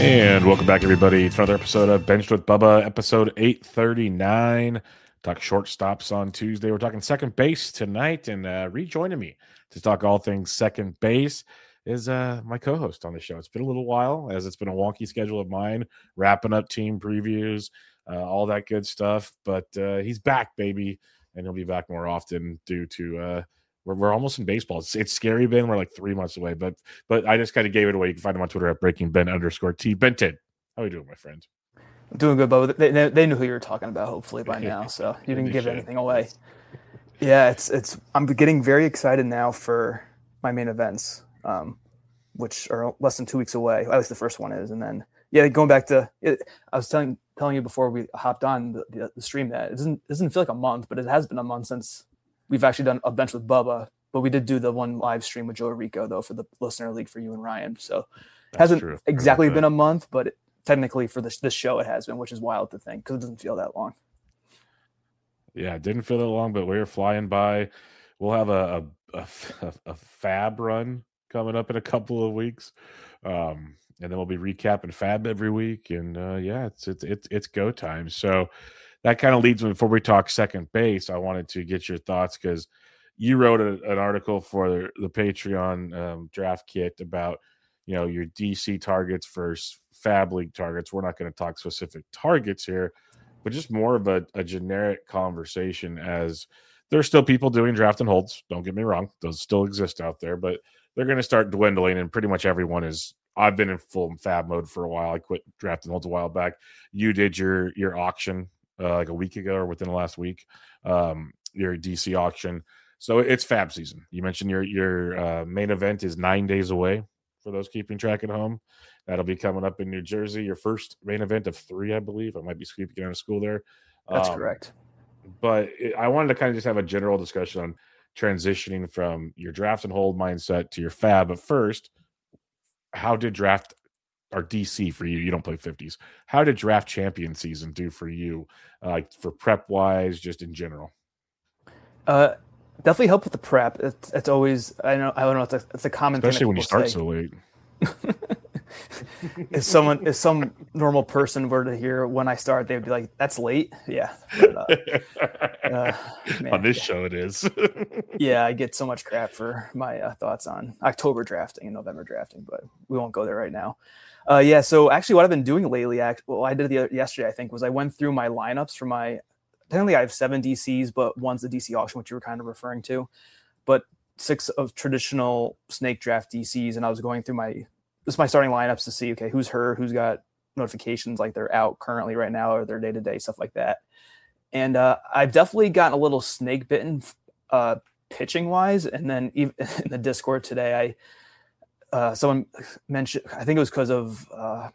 And welcome back, everybody, to another episode of Benched with Bubba, episode 839. Talk shortstops on Tuesday. We're talking second base tonight, and rejoining me to talk all things second base is my co-host on the show. It's been a little while, as it's been a wonky schedule of mine, wrapping up team previews, all that good stuff. But he's back, baby, and he'll be back more often due to we're almost in baseball. It's scary, Ben. We're like 3 months away, but I just kind of gave it away. You can find him on Twitter at BreakingBen_T. Benton, how are you doing, my friend? I'm doing good, Bo. They knew who you were talking about, hopefully by now, so you didn't give anything away. Yeah, it's. I'm getting very excited now for my main events, which are less than 2 weeks away. At least the first one is, and then going back to it. I was telling you before we hopped on the stream that it doesn't feel like a month, but it has been a month since we've actually done a bench with Bubba. But we did do the one live stream with Joe Rico though for the listener league for you and Ryan. So it hasn't exactly been a month, but technically for this show it has been, which is wild to think because it doesn't feel that long. Yeah, it didn't feel that long, but we're flying by. We'll have a fab run coming up in a couple of weeks, and then we'll be recapping fab every week. And it's go time. So that kind of leads me, before we talk second base, I wanted to get your thoughts because you wrote an article for the Patreon draft kit about your DC targets versus Fab League targets. We're not going to talk specific targets here, but just more of a generic conversation, as there's still people doing draft and holds. Don't get me wrong. Those still exist out there, but they're going to start dwindling, and pretty much everyone is. I've been in full Fab mode for a while. I quit draft and holds a while back. You did your auction like a week ago or within the last week, your DC auction. So it's Fab season. You mentioned your main event is 9 days away for those keeping track at home. That'll be coming up in New Jersey. Your first main event of 3, I believe. I might be sweeping out of school there. That's correct. But I wanted to kind of just have a general discussion on transitioning from your draft and hold mindset to your Fab. But first, how did draft or DC for you? You don't play 50s. How did draft champion season do for you, like for prep wise, just in general? Definitely help with the prep. It's always, I don't know. It's a common thing. Especially when you start say. So late. If some normal person were to hear when I start, they'd be like, "That's late." Yeah. But, on this show, it is. Yeah, I get so much crap for my thoughts on October drafting and November drafting, but we won't go there right now. So actually, what I've been doing lately, I did yesterday, I think, was I went through my lineups for my. Technically, I have 7 DCs, but one's the DC auction, which you were kind of referring to, but 6 of traditional snake draft DCs, and I was going through my starting lineups to see, okay, who's hurt, who's got notifications like they're out currently right now, or their day-to-day stuff like that. And I've definitely gotten a little snake bitten pitching wise. And then even in the Discord today, someone mentioned, I think it was because of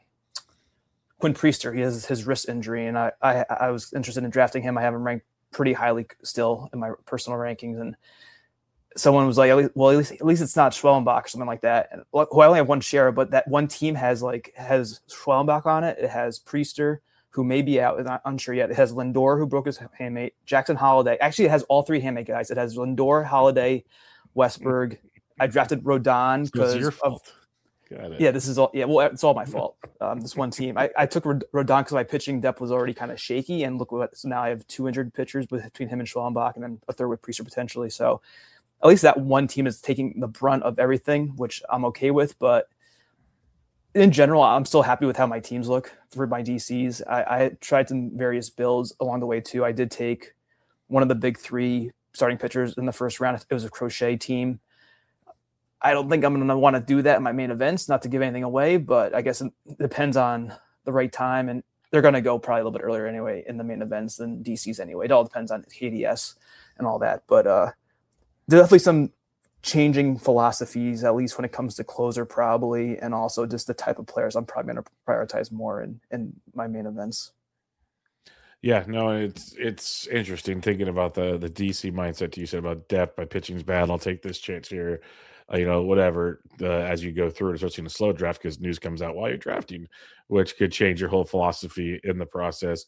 Quinn Priester. He has his wrist injury, and I was interested in drafting him. I have him ranked pretty highly still in my personal rankings, and someone was like, at least it's not Schwellenbach or something like that. And, who I only have one share, but that one team has Schwellenbach on it. It has Priester, who may be out, not unsure yet. It has Lindor, who broke his handmate, Jackson Holiday. Actually, it has all 3 handmate guys. It has Lindor, Holiday, Westberg. I drafted Rodon because your fault. Got it. Yeah, this is all. Yeah, well, it's all my fault. This one team, I took Rodon because my pitching depth was already kind of shaky, and look what. So now I have 2 injured pitchers between him and Schwellenbach, and then a third with Priester potentially. So at least that one team is taking the brunt of everything, which I'm okay with. But in general, I'm still happy with how my teams look for my DCs. I tried some various builds along the way too. I did take one of the big 3 starting pitchers in the first round. It was a Crochet team. I don't think I'm going to want to do that in my main events, not to give anything away, but I guess it depends on the right time. And they're going to go probably a little bit earlier anyway in the main events than DCs anyway. It all depends on KDS and all that. But there's definitely some changing philosophies, at least when it comes to closer probably, and also just the type of players I'm probably going to prioritize more in my main events. Yeah, no, it's interesting thinking about the DC mindset you said about depth. My pitching's bad. I'll take this chance here. Whatever, as you go through it, especially in a slow draft, because news comes out while you're drafting, which could change your whole philosophy in the process.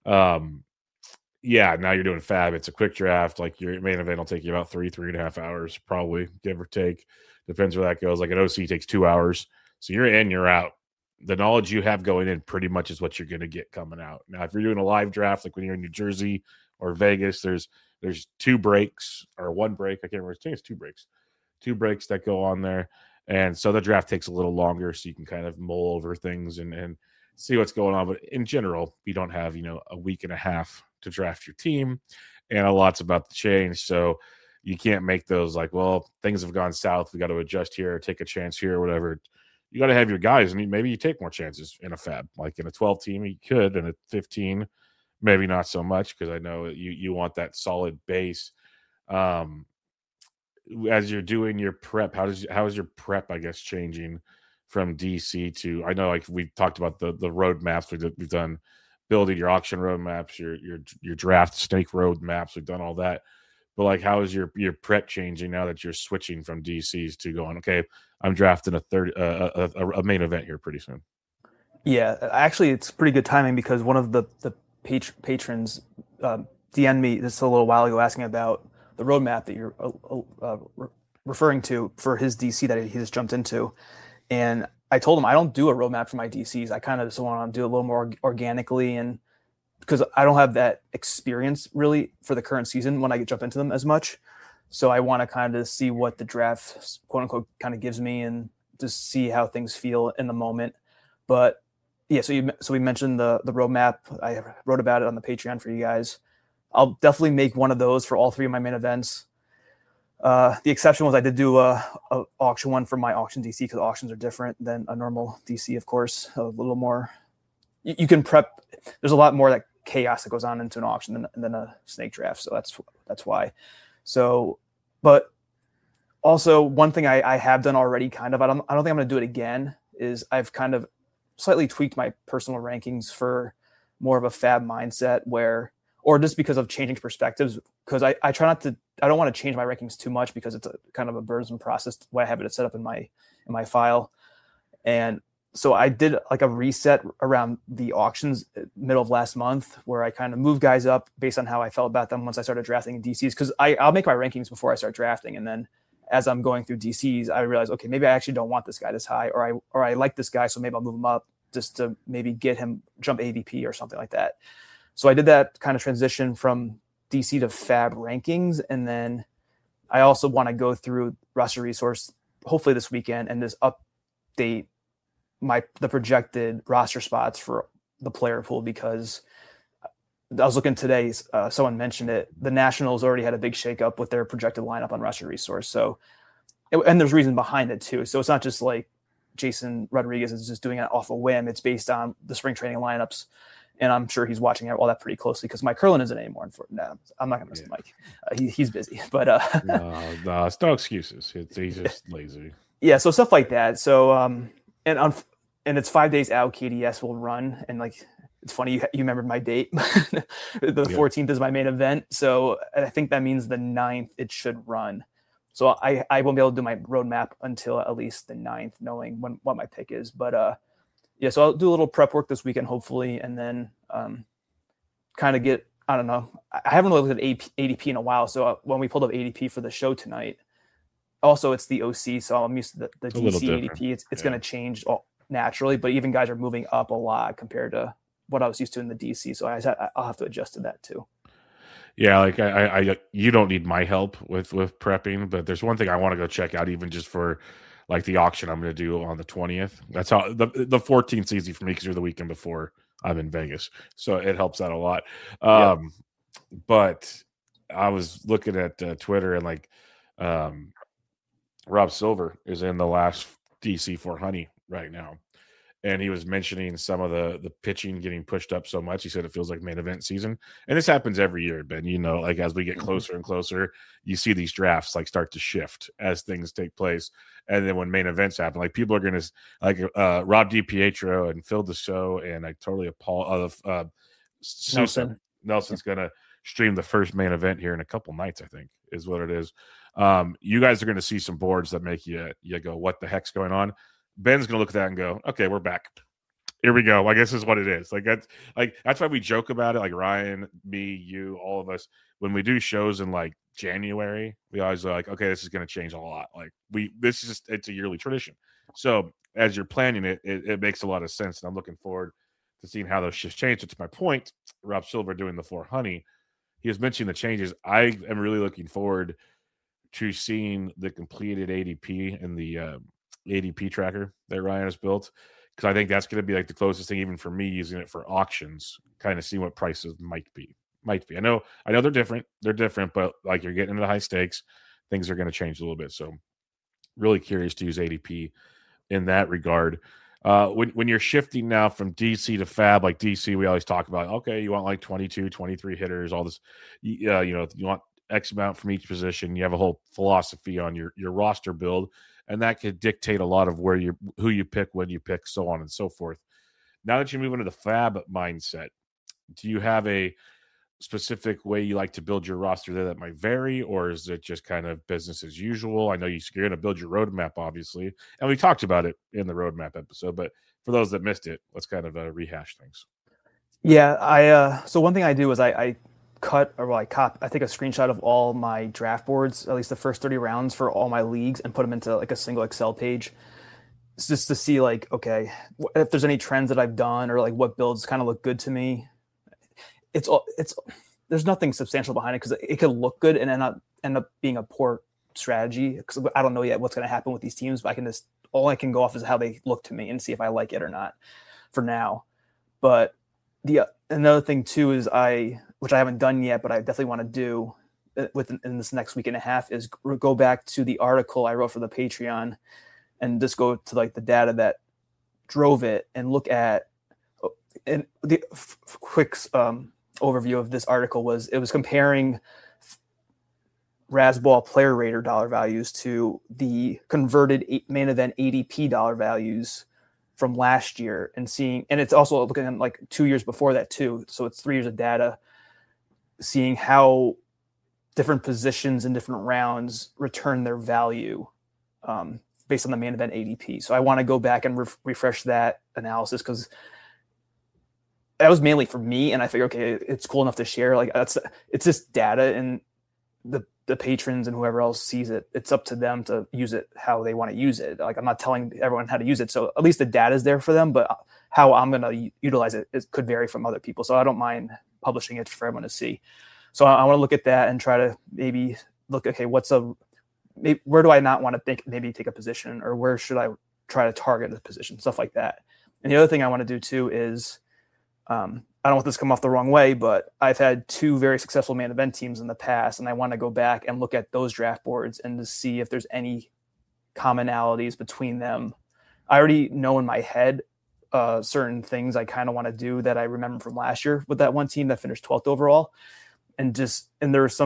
Now you're doing Fab. It's a quick draft. Like your main event will take you about 3.5 hours, probably, give or take. Depends where that goes. Like an OC takes 2 hours. So you're in, you're out. the knowledge you have going in pretty much is what you're going to get coming out. Now, if you're doing a live draft, like when you're in New Jersey or Vegas, there's 2 breaks or 1 break. I can't remember. I think it's 2 breaks that go on there. And so the draft takes a little longer, so you can kind of mull over things and see what's going on. But in general, you don't have, a week and a half to draft your team, and a lot's about to change. So you can't make those like, well, things have gone south, we got to adjust here, or take a chance here, or whatever. You got to have your guys, and maybe you take more chances in a fab. Like in a 12 team, you could, and a 15, maybe not so much, because I know you want that solid base. As you're doing your prep, how is your prep, I guess, changing from DC to? I know, like we talked about the roadmaps we've done, building your auction roadmaps, your draft snake roadmaps. We've done all that, but like, how is your prep changing now that you're switching from DCs to going? Okay, I'm drafting a main event here pretty soon. Yeah, actually, it's pretty good timing because one of the patrons DM'd me just a little while ago asking about the roadmap that you're referring to for his DC that he just jumped into. And I told him I don't do a roadmap for my DCs. I kind of just want to do a little more organically, and because I don't have that experience really for the current season when I jump into them as much. So I want to kind of see what the draft, quote unquote, kind of gives me and just see how things feel in the moment. But yeah, so we mentioned the roadmap. I wrote about it on the Patreon for you guys. I'll definitely make one of those for all 3 of my main events. The exception was I did do a auction one for my auction DC, because auctions are different than a normal DC, of course. A little more, you can prep. There's a lot more that chaos that goes on into an auction than a snake draft. So that's why. So, but also one thing I have done already, kind of, I don't think I'm going to do it again, is I've kind of slightly tweaked my personal rankings for more of a fab mindset or just because of changing perspectives, because I try not to, I don't want to change my rankings too much because it's a kind of a burdensome process the way I have it set up in my file. And so I did like a reset around the auctions middle of last month, where I kind of moved guys up based on how I felt about them once I started drafting DCs, because I'll make my rankings before I start drafting. And then as I'm going through DCs, I realize, okay, maybe I actually don't want this guy this high, or I like this guy, so maybe I'll move him up just to maybe get him jump ADP or something like that. So I did that kind of transition from DC to fab rankings. And then I also want to go through roster resource, hopefully this weekend, and just update the projected roster spots for the player pool, because I was looking today, someone mentioned it. The Nationals already had a big shakeup with their projected lineup on roster resource. So, and there's reason behind it too. So it's not just like Jason Rodriguez is just doing it off a whim. It's based on the spring training lineups. And I'm sure he's watching all that pretty closely, because Mike Curlin isn't anymore. No, I'm not going to miss Mike. He's busy, but no, it's no excuses. He's just lazy. Yeah, so stuff like that. So and it's 5 days out. KDS will run, and like it's funny you remembered my date. The 14th is my main event, so I think that means the 9th it should run. So I won't be able to do my roadmap until at least the 9th, knowing what my pick is. But yeah, so I'll do a little prep work this weekend, hopefully, and then kind of get, I don't know. I haven't really looked at ADP in a while, so when we pulled up ADP for the show tonight, also it's the OC, so I'm used to the DC ADP. It's going to change naturally, but even guys are moving up a lot compared to what I was used to in the DC, so I'll have to adjust to that too. Yeah, like I you don't need my help with prepping, but there's one thing I want to go check out, even just for like the auction I'm going to do on the 20th. That's how the 14th is easy for me, because you're the weekend before I'm in Vegas, so it helps out a lot. But I was looking at Twitter, and like Rob Silver is in the last DC for Honey right now. And he was mentioning some of the pitching getting pushed up so much. He said it feels like main event season. And this happens every year, Ben. Like as we get closer and closer, you see these drafts like start to shift as things take place. And then when main events happen, like people are going to, like Rob DiPietro and Phil Deso and like totally Nelson's going to stream the first main event here in a couple nights, I think is what it is. You guys are going to see some boards that make you go, what the heck's going on? Ben's gonna look at that and go, okay, we're back. Here we go. I guess is what it is. That's why we joke about it. Like Ryan, me, you, all of us, when we do shows in like January, we always are like, okay, this is gonna change a lot. Like it's a yearly tradition. So as you're planning it, it makes a lot of sense, and I'm looking forward to seeing how those shifts change. So to my point, Rob Silver doing the 4 honey, he was mentioning the changes. I am really looking forward to seeing the completed ADP and the ADP tracker that Ryan has built, because I think that's going to be like the closest thing, even for me, using it for auctions, kind of seeing what prices might be. I know they're different. They're different, but like you're getting into the high stakes, things are going to change a little bit. So really curious to use ADP in that regard. When you're shifting now from DC to Fab, like DC, we always talk about, okay, you want like 22, 23 hitters, all this, you want X amount from each position. You have a whole philosophy on your roster build, and that could dictate a lot of who you pick, when you pick, so on and so forth. Now that you move into the Fab mindset, do you have a specific way you like to build your roster there that might vary, or is it just kind of business as usual? I know you're going to build your roadmap, obviously, and we talked about it in the roadmap episode, but for those that missed it, let's kind of rehash things. Yeah, so one thing I do is I cut, or I take a screenshot of all my draft boards, at least the first 30 rounds for all my leagues, and put them into like a single Excel page. It's just to see like, okay, if there's any trends that I've done, or like what builds kind of look good to me. It's there's nothing substantial behind it, because it could look good and end up being a poor strategy, because I don't know yet what's going to happen with these teams, but all I can go off is how they look to me and see if I like it or not for now. But another thing too is which I haven't done yet, but I definitely want to do in this next week and a half, is go back to the article I wrote for the Patreon and just go to like the data that drove it and look at. And the quick overview of this article was comparing Razzball player rater dollar values to the converted main event ADP dollar values from last year, and it's also looking at like 2 years before that too. So it's 3 years of data, seeing how different positions in different rounds return their value based on the main event ADP. So I want to go back and refresh that analysis, because that was mainly for me, and I figure, okay, it's cool enough to share. Like it's just data, and the patrons and whoever else sees it, it's up to them to use it how they want to use it. Like I'm not telling everyone how to use it, so at least the data is there for them. But how I'm going to utilize it could vary from other people. So I don't mind publishing it for everyone to see. So I want to look at that and try to maybe look, okay, where do I not want to maybe take a position, or where should I try to target a position, stuff like that. And the other thing I want to do too is, I don't want this to come off the wrong way, but I've had 2 very successful main event teams in the past, and I want to go back and look at those draft boards and to see if there's any commonalities between them. I already know in my head certain things I kind of want to do that I remember from last year with that one team that finished 12th overall, and there's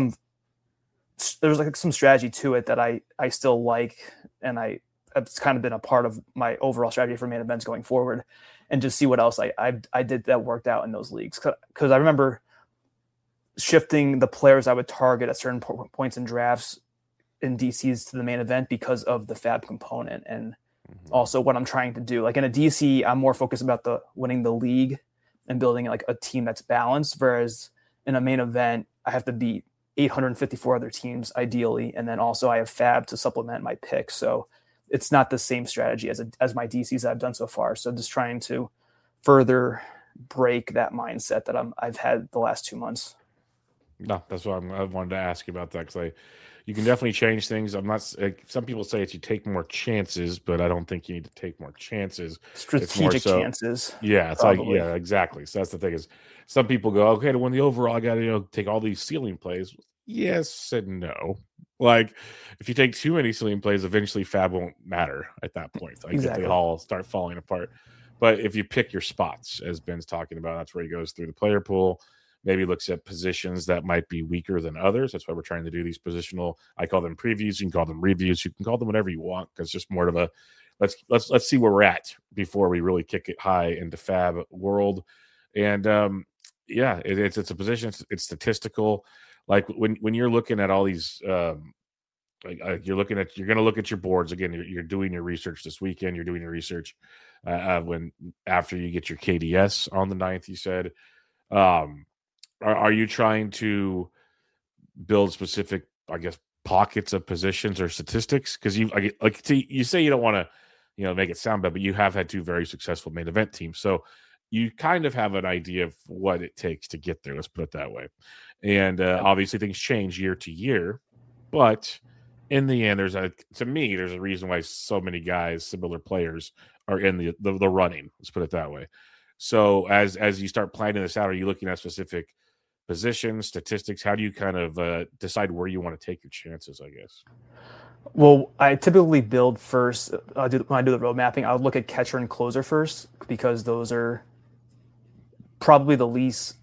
like some strategy to it that I still like, and it's kind of been a part of my overall strategy for main events going forward. And just see what else I did that worked out in those leagues. Because I remember shifting the players I would target at certain points in drafts in DCs to the main event because of the Fab component, and also what I'm trying to do. Like in a DC, I'm more focused about winning the league and building like a team that's balanced. Whereas in a main event, I have to beat 854 other teams ideally, and then also I have Fab to supplement my pick. So it's not the same strategy as my DCs I've done so far. So just trying to further break that mindset that I've had the last 2 months. No, that's what I wanted to ask you about that, because you can definitely change things. I'm not. Some people say you take more chances, but I don't think you need to take more chances. Strategic chances. Yeah, it's probably. Like, yeah, exactly. So that's the thing is, some people go, okay, to win the overall, I got to take all these ceiling plays. Yes and no. Like if you take too many ceiling plays, eventually Fab won't matter at that point. Like exactly. If they all start falling apart. But if you pick your spots, as Ben's talking about, that's where he goes through the player pool, maybe looks at positions that might be weaker than others. That's why we're trying to do these positional, I call them previews. You can call them reviews. You can call them whatever you want, because it's just more of a let's see where we're at before we really kick it high into Fab world. And it's a position. It's statistical. Like when you're looking at all these, you're going to look at your boards again. You're doing your research this weekend. You're doing your research after you get your KDS on the 9th. You said, are you trying to build specific, I guess, pockets of positions or statistics? Because you say you don't want to, make it sound bad, but you have had two very successful main event teams. So you kind of have an idea of what it takes to get there. Let's put it that way. And obviously things change year to year, but in the end, there's a reason why so many guys, similar players, are in the running. Let's put it that way. So as you start planning this out, are you looking at specific positions, statistics? How do you kind of decide where you want to take your chances, I guess? Well, I typically build first. When I do the road mapping, I'll look at catcher and closer first because those are probably the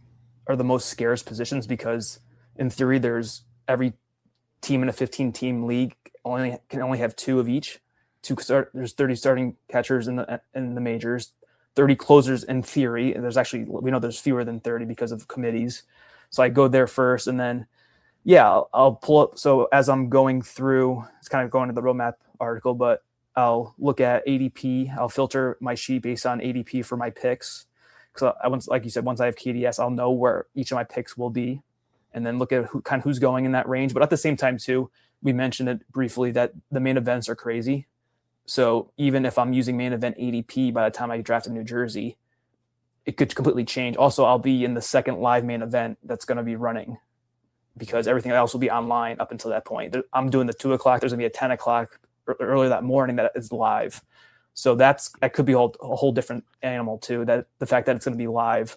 most scarce positions, because in theory, there's every team in a 15-team league can only have two of each. There's 30 starting catchers in the majors, 30 closers in theory. And we know there's fewer than 30 because of committees. So I go there first, and then I'll pull up. So as I'm going through, it's kind of going to the roadmap article, but I'll look at ADP. I'll filter my sheet based on ADP for my picks. Because like you said, once I have KDS, I'll know where each of my picks will be, and then look at who's going in that range. But at the same time, too, we mentioned it briefly that the main events are crazy. So even if I'm using main event ADP, by the time I draft in New Jersey, it could completely change. Also, I'll be in the second live main event that's going to be running, because everything else will be online up until that point. I'm doing the 2 o'clock. There's going to be a 10 o'clock earlier that morning that is live. So that could be a whole different animal too, that the fact that it's going to be live.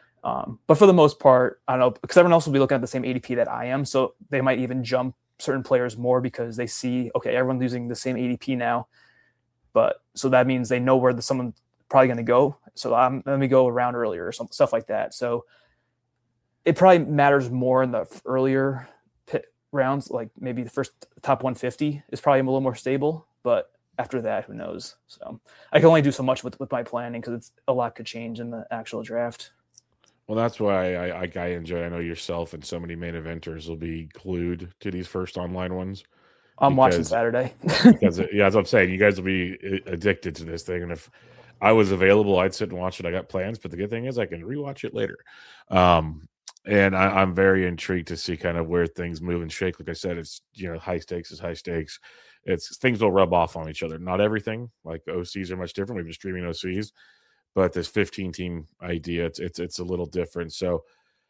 But for the most part, I don't know, because everyone else will be looking at the same ADP that I am. So they might even jump certain players more because they see, okay, everyone's using the same ADP now. But so that means they know where someone's probably going to go. So let me go around earlier or stuff like that. So it probably matters more in the earlier rounds, like maybe the first top 150 is probably a little more stable, but after that, who knows? So I can only do so much with my planning because a lot could change in the actual draft. Well, that's why I enjoy. I know yourself and so many main eventers will be glued to these first online ones. I'm watching Saturday. Because as I'm saying, you guys will be addicted to this thing. And if I was available, I'd sit and watch it. I got plans, but the good thing is I can rewatch it later. And I'm very intrigued to see kind of where things move and shake. Like I said, it's high stakes is high stakes. It's things will rub off on each other. Not everything, like OCs are much different. We've been streaming OCs, but this 15-team idea, it's a little different. So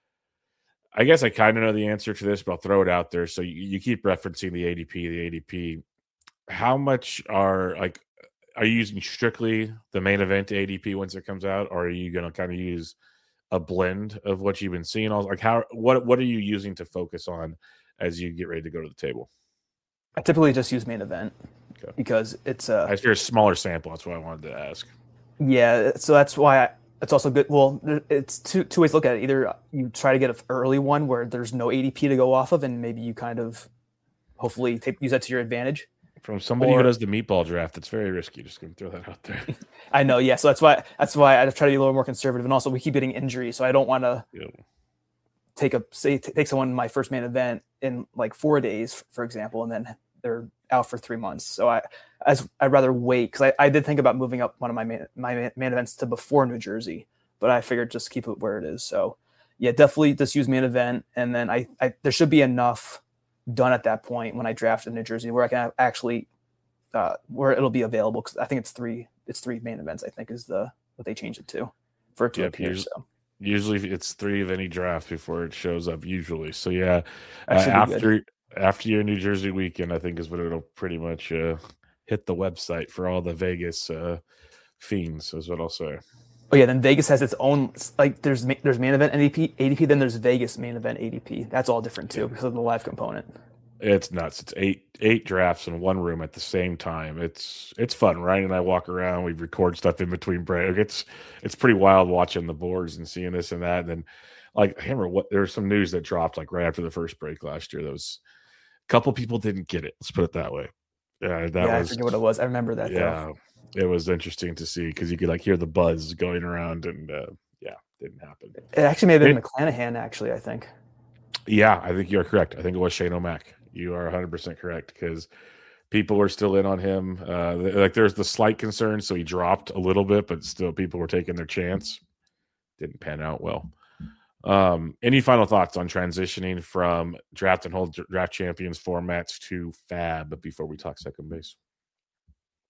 I guess I kind of know the answer to this, but I'll throw it out there. So you keep referencing the ADP. How much are you using strictly the main event ADP once it comes out, or are you going to kind of use a blend of what you've been seeing? What are you using to focus on as you get ready to go to the table? I typically just use main event because it's I fear a smaller sample. That's why I wanted to ask. Yeah, so that's why it's also good. Well, it's two ways to look at it. Either you try to get an early one where there's no ADP to go off of, and maybe you kind of hopefully use that to your advantage. From somebody who does the meatball draft, it's very risky. Just gonna throw that out there. I know, yeah. So that's why I try to be a little more conservative, and also we keep getting injuries, so I don't want to take someone in my first main event in like 4 days, for example, and then they're out for 3 months. So I'd rather wait, because I did think about moving up one of my main events to before New Jersey, but I figured just keep it where it is. So yeah, definitely just use main event, and then I there should be enough done at that point when I draft in New Jersey where I can actually where it'll be available, because I think it's three main events, I think, is what they changed it to for it to appear. So usually it's 3 of any draft before it shows up usually. So yeah, after your New Jersey weekend, I think is when it'll pretty much hit the website for all the Vegas fiends, is what I'll say. Oh yeah, then Vegas has its own, like there's main event ADP, then there's Vegas main event ADP. That's all different too because of the live component. It's nuts. It's eight drafts in one room at the same time. It's fun. Ryan and I walk around. We record stuff in between break. It's pretty wild watching the boards and seeing this and that. And then, like, I remember there's some news that dropped like right after the first break last year. There was a couple people didn't get it. Let's put it that way. I forget what it was. I remember that. Yeah, it was interesting to see because you could like hear the buzz going around, and didn't happen. It actually may have been McClanahan. Actually, I think. Yeah, I think you're correct. I think it was Shane O'Mac. You are 100% correct, because people were still in on him. Like there's the slight concern, so he dropped a little bit, but still people were taking their chance. Didn't pan out well. Any final thoughts on transitioning from draft and hold draft champions formats to Fab before we talk second base?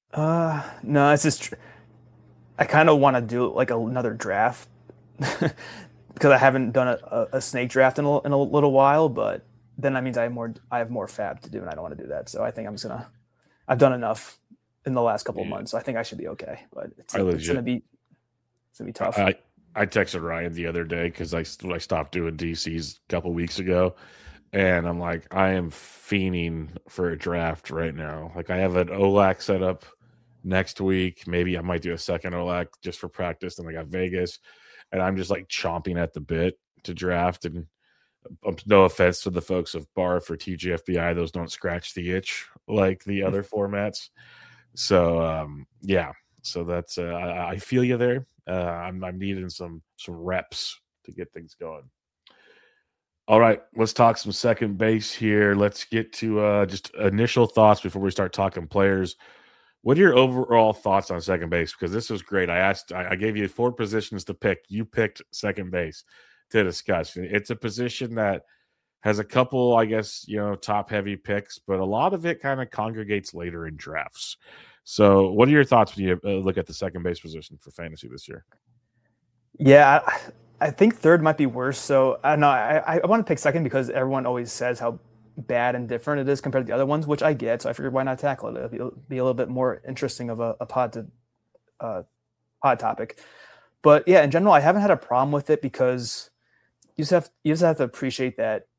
No, it's just I kind of want to do like another draft because I haven't done a snake draft in a little while, but then that means I have more fab to do, and I don't want to do that. So I think I'm just gonna I've done enough in the last couple of Yeah, months, so I think I should be okay. But I legit. it's gonna be tough. I I texted Ryan the other day because I stopped doing DCs a couple weeks ago, and I'm like, I am fiending for a draft right now. Like I have an OLAC set up next week. Maybe I might do a second OLAC just for practice. And I got Vegas, and I'm just like chomping at the bit to draft. And no offense to the folks of Bar for TGFBI, those don't scratch the itch like the other formats. So yeah, so that's I feel you there. I'm needing some reps to get things going. All right, let's talk some second base here. Let's get to just initial thoughts before we start talking players. What are your overall thoughts on second base? Because this was great. I gave you 4 positions to pick. You picked second base to discuss. It's a position that has a couple, I guess, top heavy picks, but a lot of it kind of congregates later in drafts. So, what are your thoughts when you look at the second base position for fantasy this year? Yeah, I think third might be worse. So I know I want to pick second because everyone always says how bad and different it is compared to the other ones, which I get. So I figured why not tackle it? It'll be a little bit more interesting of a uh, pod topic. But yeah, in general, I haven't had a problem with it because you just have to appreciate that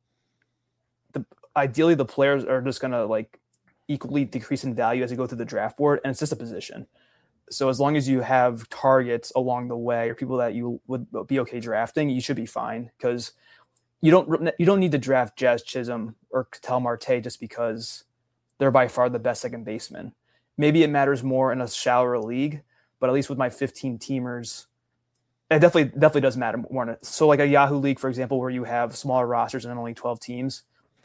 ideally the players are just gonna like equally decrease in value as you go through the draft board, and it's just a position. So as long as you have targets along the way or people that you would be okay drafting, you should be fine because you don't need to draft Jazz Chisholm or Ketel Marte just because they're by far the best second baseman. Maybe it matters more in a shallower league, but at least with my 15 teamers, it definitely does matter more. So like a Yahoo league, for example, where you have smaller rosters and only 12 teams,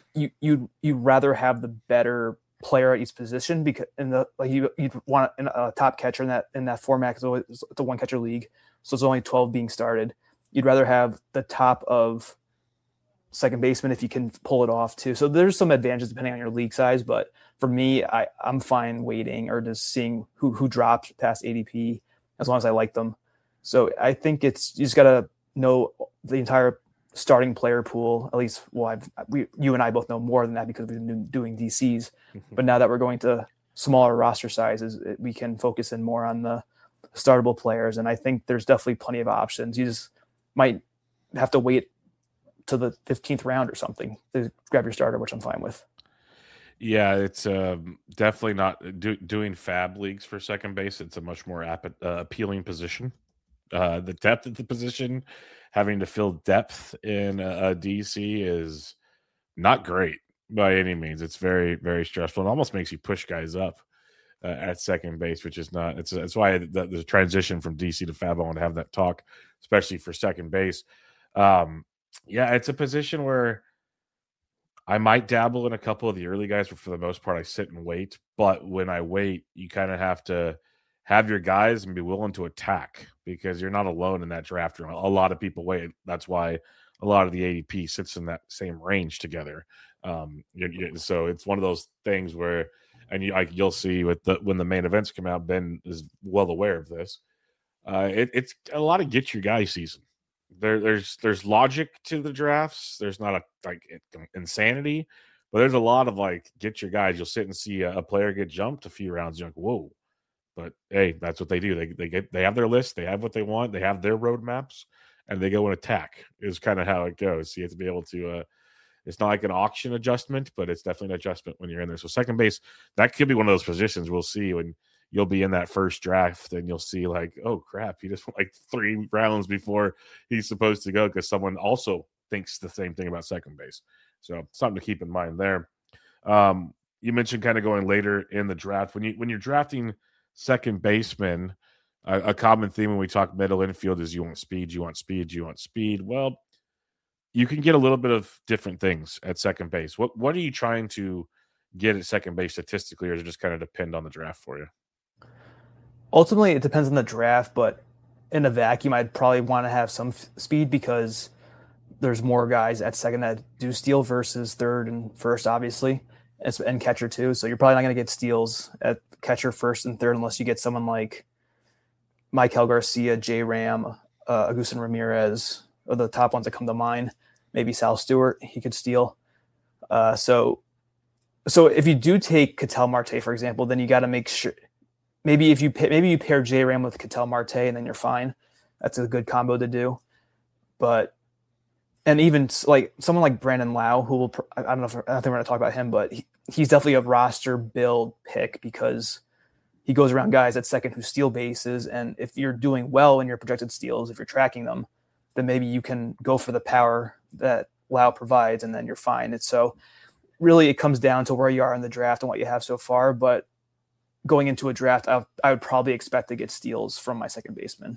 you rather have the better player at each position because in the like you'd want a top catcher in that format because it's a one catcher league, so it's only 12 being started. You'd rather have the top of second baseman if you can pull it off too. So there's some advantages depending on your league size, but for me, I'm fine waiting or just seeing who drops past ADP as long as I like them. So I think it's you just gotta know the entire starting player pool. At least, well, you and I both know more than that because we've been doing DCs. But now that we're going to smaller roster sizes, we can focus in more on the startable players. And I think there's definitely plenty of options. You just might have to wait to the 15th round or something to grab your starter, which I'm fine with. Yeah, it's definitely not doing fab leagues for second base. It's a much more appealing position. The depth of the position, having to fill depth in a DC is not great by any means. It's very, very stressful. It almost makes you push guys up at second base, which is not. It's why the transition from DC to fab. I want to have that talk, especially for second base. Yeah, it's a position where I might dabble in a couple of the early guys, but for the most part, I sit and wait. But when I wait, you kind of have to have your guys and be willing to attack because you're not alone in that draft room. A lot of people wait. That's why a lot of the ADP sits in that same range together. So it's one of those things where, and you'll see when the main events come out, Ben is well aware of this. It's a lot of get your guy season. There's logic to the drafts. There's not insanity, but there's a lot of like get your guys. You'll sit and see a player get jumped a few rounds. You're like, whoa. But hey, that's what they do. They have their list. They have what they want. They have their roadmaps, and they go and attack. Is kind of how it goes. So you have to be able to. It's not like an auction adjustment, but it's definitely an adjustment when you're in there. So second base, that could be one of those positions we'll see when you'll be in that first draft, and you'll see like, oh crap, he just went like 3 rounds before he's supposed to go because someone also thinks the same thing about second base. So something to keep in mind there. You mentioned kind of going later in the draft when you're drafting second baseman, a common theme when we talk middle infield is you want speed, you want speed, you want speed. Well, you can get a little bit of different things at second base. What are you trying to get at second base statistically, or does it just kind of depend on the draft for you? Ultimately, it depends on the draft, but in a vacuum, I'd probably want to have some speed because there's more guys at second that do steal versus third and first, obviously, and catcher too. So you're probably not going to get steals at catcher first and third unless you get someone like Michael Garcia, J Ram, Agusan Ramirez, or the top ones that come to mind. Maybe Sal Stewart, he could steal. So if you do take Ketel Marte, for example, then you got to make sure maybe you pair J Ram with Ketel Marte and then you're fine. That's a good combo to do. But and even like someone like Brandon Lau, who will I don't think we're going to talk about him, but he's definitely a roster build pick because he goes around guys at second who steal bases, and if you're doing well in your projected steals, if you're tracking them, then maybe you can go for the power that Lau provides, and then you're fine. It's so really it comes down to where you are in the draft and what you have so far. But going into a draft, I would probably expect to get steals from my second baseman.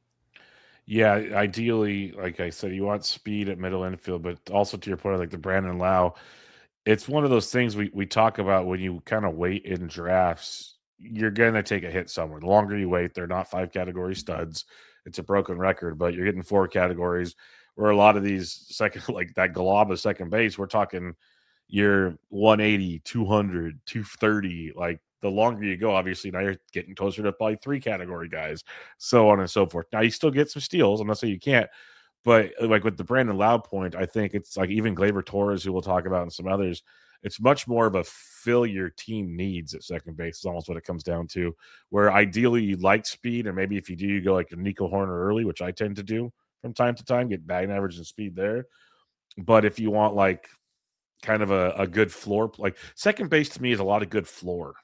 Yeah, ideally, like I said, you want speed at middle infield, but also to your point, like the Brandon Lau, it's one of those things we talk about when you kind of wait in drafts. You're going to take a hit somewhere. The longer you wait, they're not 5-category studs. It's a broken record, but you're getting 4 categories where a lot of these second, like that Galaba second base, we're talking you're 180, 200, 230. Like the longer you go, obviously now you're getting closer to probably 3-category guys, so on and so forth. Now you still get some steals. I'm not saying you can't, but like with the Brandon Lau point, I think it's like even Gleyber Torres, who we'll talk about, and some others, it's much more of a fill your team needs at second base is almost what it comes down to, where ideally you like speed, and maybe if you do, you go like a Nico Horner early, which I tend to do from time to time, get batting average and speed there. But if you want like kind of a good floor, like second base to me is a lot of good floor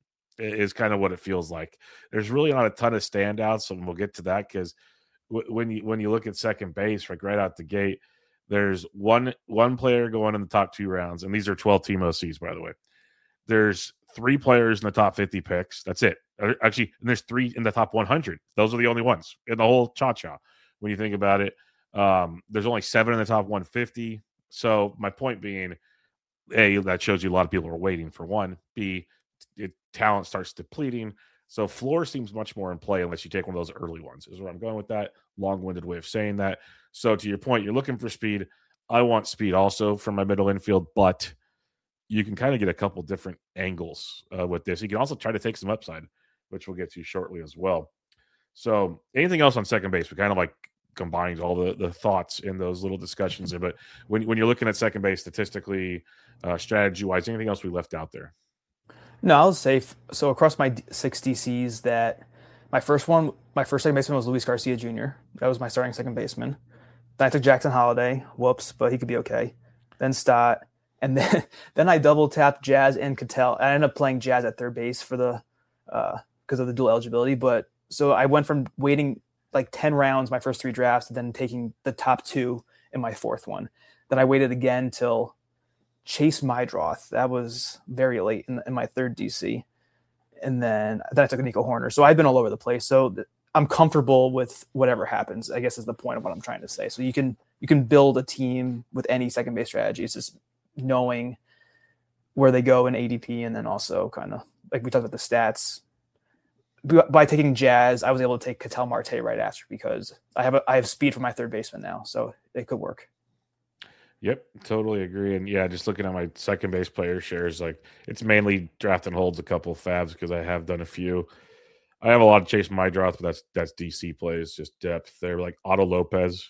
is kind of what it feels like. There's really not a ton of standouts, and we'll get to that because when you look at second base, like right out the gate, there's one player going in the top 2 rounds, and these are 12 team OCs, by the way. There's 3 players in the top 50 picks. That's it. Actually, and there's 3 in the top 100. Those are the only ones in the whole cha-cha. When you think about it, there's only 7 in the top 150. So my point being, A, that shows you a lot of people are waiting for one. B, talent starts depleting. So floor seems much more in play unless you take one of those early ones, is where I'm going with that. Long-winded way of saying that. So to your point, you're looking for speed. I want speed also from my middle infield, but you can kind of get a couple different angles with this. You can also try to take some upside, which we'll get to shortly as well. So anything else on second base? We kind of like combined all the thoughts in those little discussions there. But when you're looking at second base statistically, strategy-wise, anything else we left out there? No, I'll say so across my 6 DCs that my first second baseman was Luis Garcia Jr. That was my starting second baseman. Then I took Jackson Holliday. Whoops, but he could be okay. Then Stott. And then I double tapped Jazz and Ketel. I ended up playing Jazz at third base for the because of the dual eligibility. But so I went from waiting like 10 rounds my first 3 drafts, and then taking the top 2 in my 4th one. Then I waited again till Chase Mydroth. That was very late in my 3rd DC. And then I took Nico Horner. So I've been all over the place. So I'm comfortable with whatever happens, I guess is the point of what I'm trying to say. So you can build a team with any second base strategy. It's just knowing where they go in ADP, and then also kind of like we talked about the stats. By taking Jazz, I was able to take Ketel Marte right after because I have speed for my third baseman now, so it could work. Yep, totally agree. And yeah, just looking at my second base player shares, like it's mainly draft and holds a couple fabs because I have done a few. I have a lot of Chase Mydroth, but that's DC plays, just depth. They're like Otto Lopez.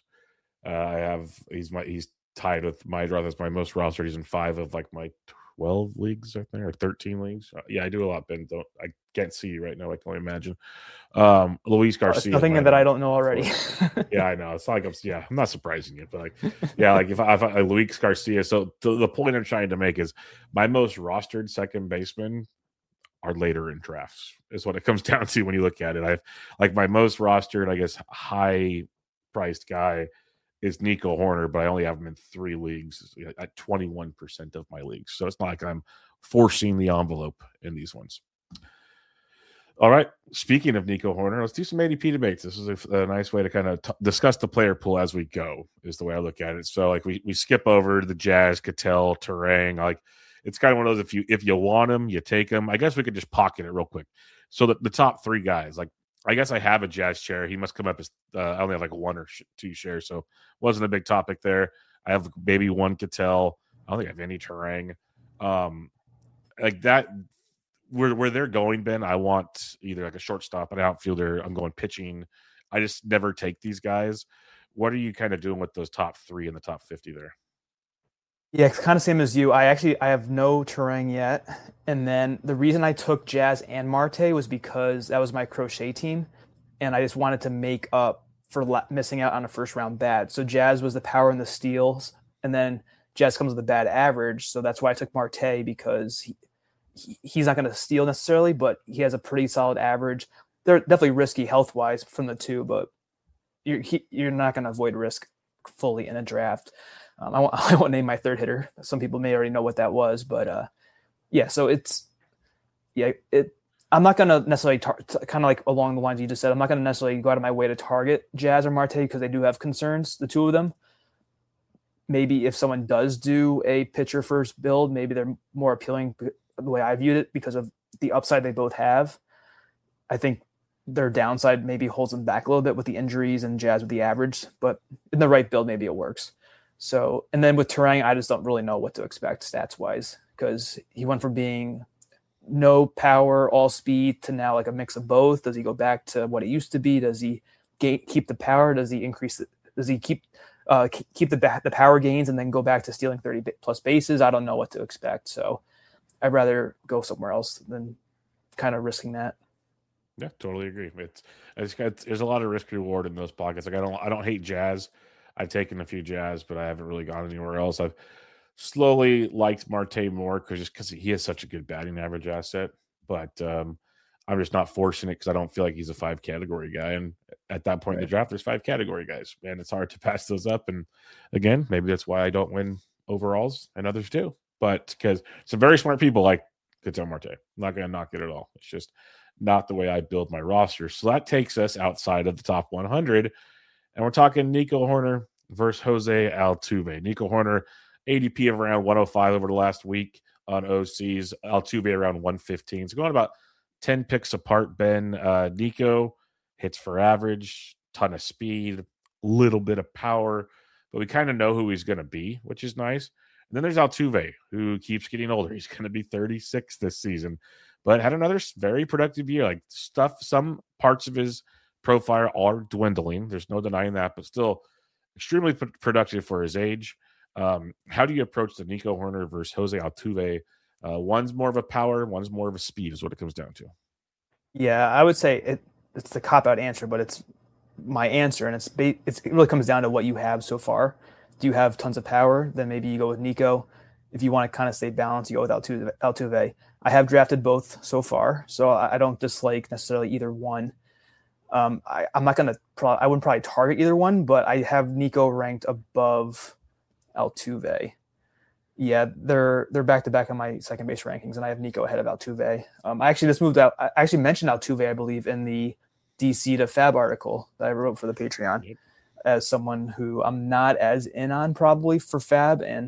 He's tied with Mydroth as my most rostered. He's in 5 of like my 12 leagues, I think, or 13 leagues. Yeah, I do a lot, Ben. I can't see you right now. I can only imagine. Luis Garcia. Nothing that I don't know already. Yeah, I know. It's like I'm not surprising you, but like, yeah, like if I Luis Garcia. So the point I'm trying to make is my most rostered second baseman are later in drafts. Is what it comes down to when you look at it. I've like my most rostered, I guess, high priced guy is Nico Horner, but I only have him in 3 leagues at 21% of my leagues. So it's not like I'm forcing the envelope in these ones. All right. Speaking of Nico Horner, let's do some ADP debates. This is a nice way to kind of discuss the player pool as we go, is the way I look at it. So like we skip over the Jazz, Ketel, Turang. Like it's kind of one of those, if you want them, you take them. I guess we could just pocket it real quick. So the top 3 guys, like I guess I have a Jazz share. He must come up as I only have like 1 or 2 shares, so wasn't a big topic there. I have maybe 1 Ketel. I don't think I have any Turang. Like that. where they're going, Ben, I want either like a shortstop, an outfielder. I'm going pitching. I just never take these guys. What are you kind of doing with those top 3 in the top 50 there? Yeah, it's kind of same as you. I have no Turang yet, and then the reason I took Jazz and Marte was because that was my crochet team, and I just wanted to make up for missing out on a first round bat. So Jazz was the power and the steals, and then Jazz comes with a bad average. So that's why I took Marte because he's not going to steal necessarily, but he has a pretty solid average. They're definitely risky health wise from the two, but you're not going to avoid risk fully in a draft. I won't name my third hitter. Some people may already know what that was, but yeah. So I'm not going to necessarily kind of like along the lines you just said. I'm not going to necessarily go out of my way to target Jazz or Marte because they do have concerns, the two of them. Maybe if someone does do a pitcher first build, maybe they're more appealing the way I viewed it because of the upside they both have. I think their downside maybe holds them back a little bit with the injuries and Jazz with the average, but in the right build, maybe it works. So, and then with Turang, I just don't really know what to expect stats wise because he went from being no power, all speed to now like a mix of both. Does he go back to what it used to be? Does he keep the power? Does he increase it? Does he keep the power gains and then go back to stealing 30 plus bases? I don't know what to expect. So I'd rather go somewhere else than kind of risking that. Yeah, totally agree. There's a lot of risk reward in those pockets. Like I don't hate Jazz. I've taken a few Jazz, but I haven't really gone anywhere else. I've slowly liked Marte more because he has such a good batting average asset. But I'm just not forcing it because I don't feel like he's a 5 category guy. And at that point in the draft, there's 5 category guys, and it's hard to pass those up. And again, maybe that's why I don't win overalls and others do. But because some very smart people like Ketel Marte, I'm not going to knock it at all. It's just not the way I build my roster. So that takes us outside of the top 100. And we're talking Nico Hoerner versus Jose Altuve. Nico Hoerner, ADP of around 105 over the last week on OCs. Altuve around 115. So going about 10 picks apart, Ben. Nico hits for average, ton of speed, little bit of power, but we kind of know who he's going to be, which is nice. And then there's Altuve, who keeps getting older. He's going to be 36 this season, but had another very productive year. Like some parts of his profile are dwindling. There's no denying that, but still extremely productive for his age. How do you approach the Nico Hoerner versus Jose Altuve? One's more of a power, one's more of a speed is what it comes down to. Yeah, I would say it's the cop-out answer, but it's my answer, and it really comes down to what you have so far. Do you have tons of power? Then maybe you go with Nico. If you want to kind of stay balanced, you go with Altuve. I have drafted both so far, so I don't dislike necessarily either one. I'm not going to I wouldn't probably target either one, but I have Nico ranked above Altuve. Yeah, they're back to back on my second base rankings, and I have Nico ahead of Altuve. I actually just moved out. I actually mentioned Altuve, I believe, in the DC to Fab article that I wrote for the Patreon, as someone who I'm not as in on probably for Fab. And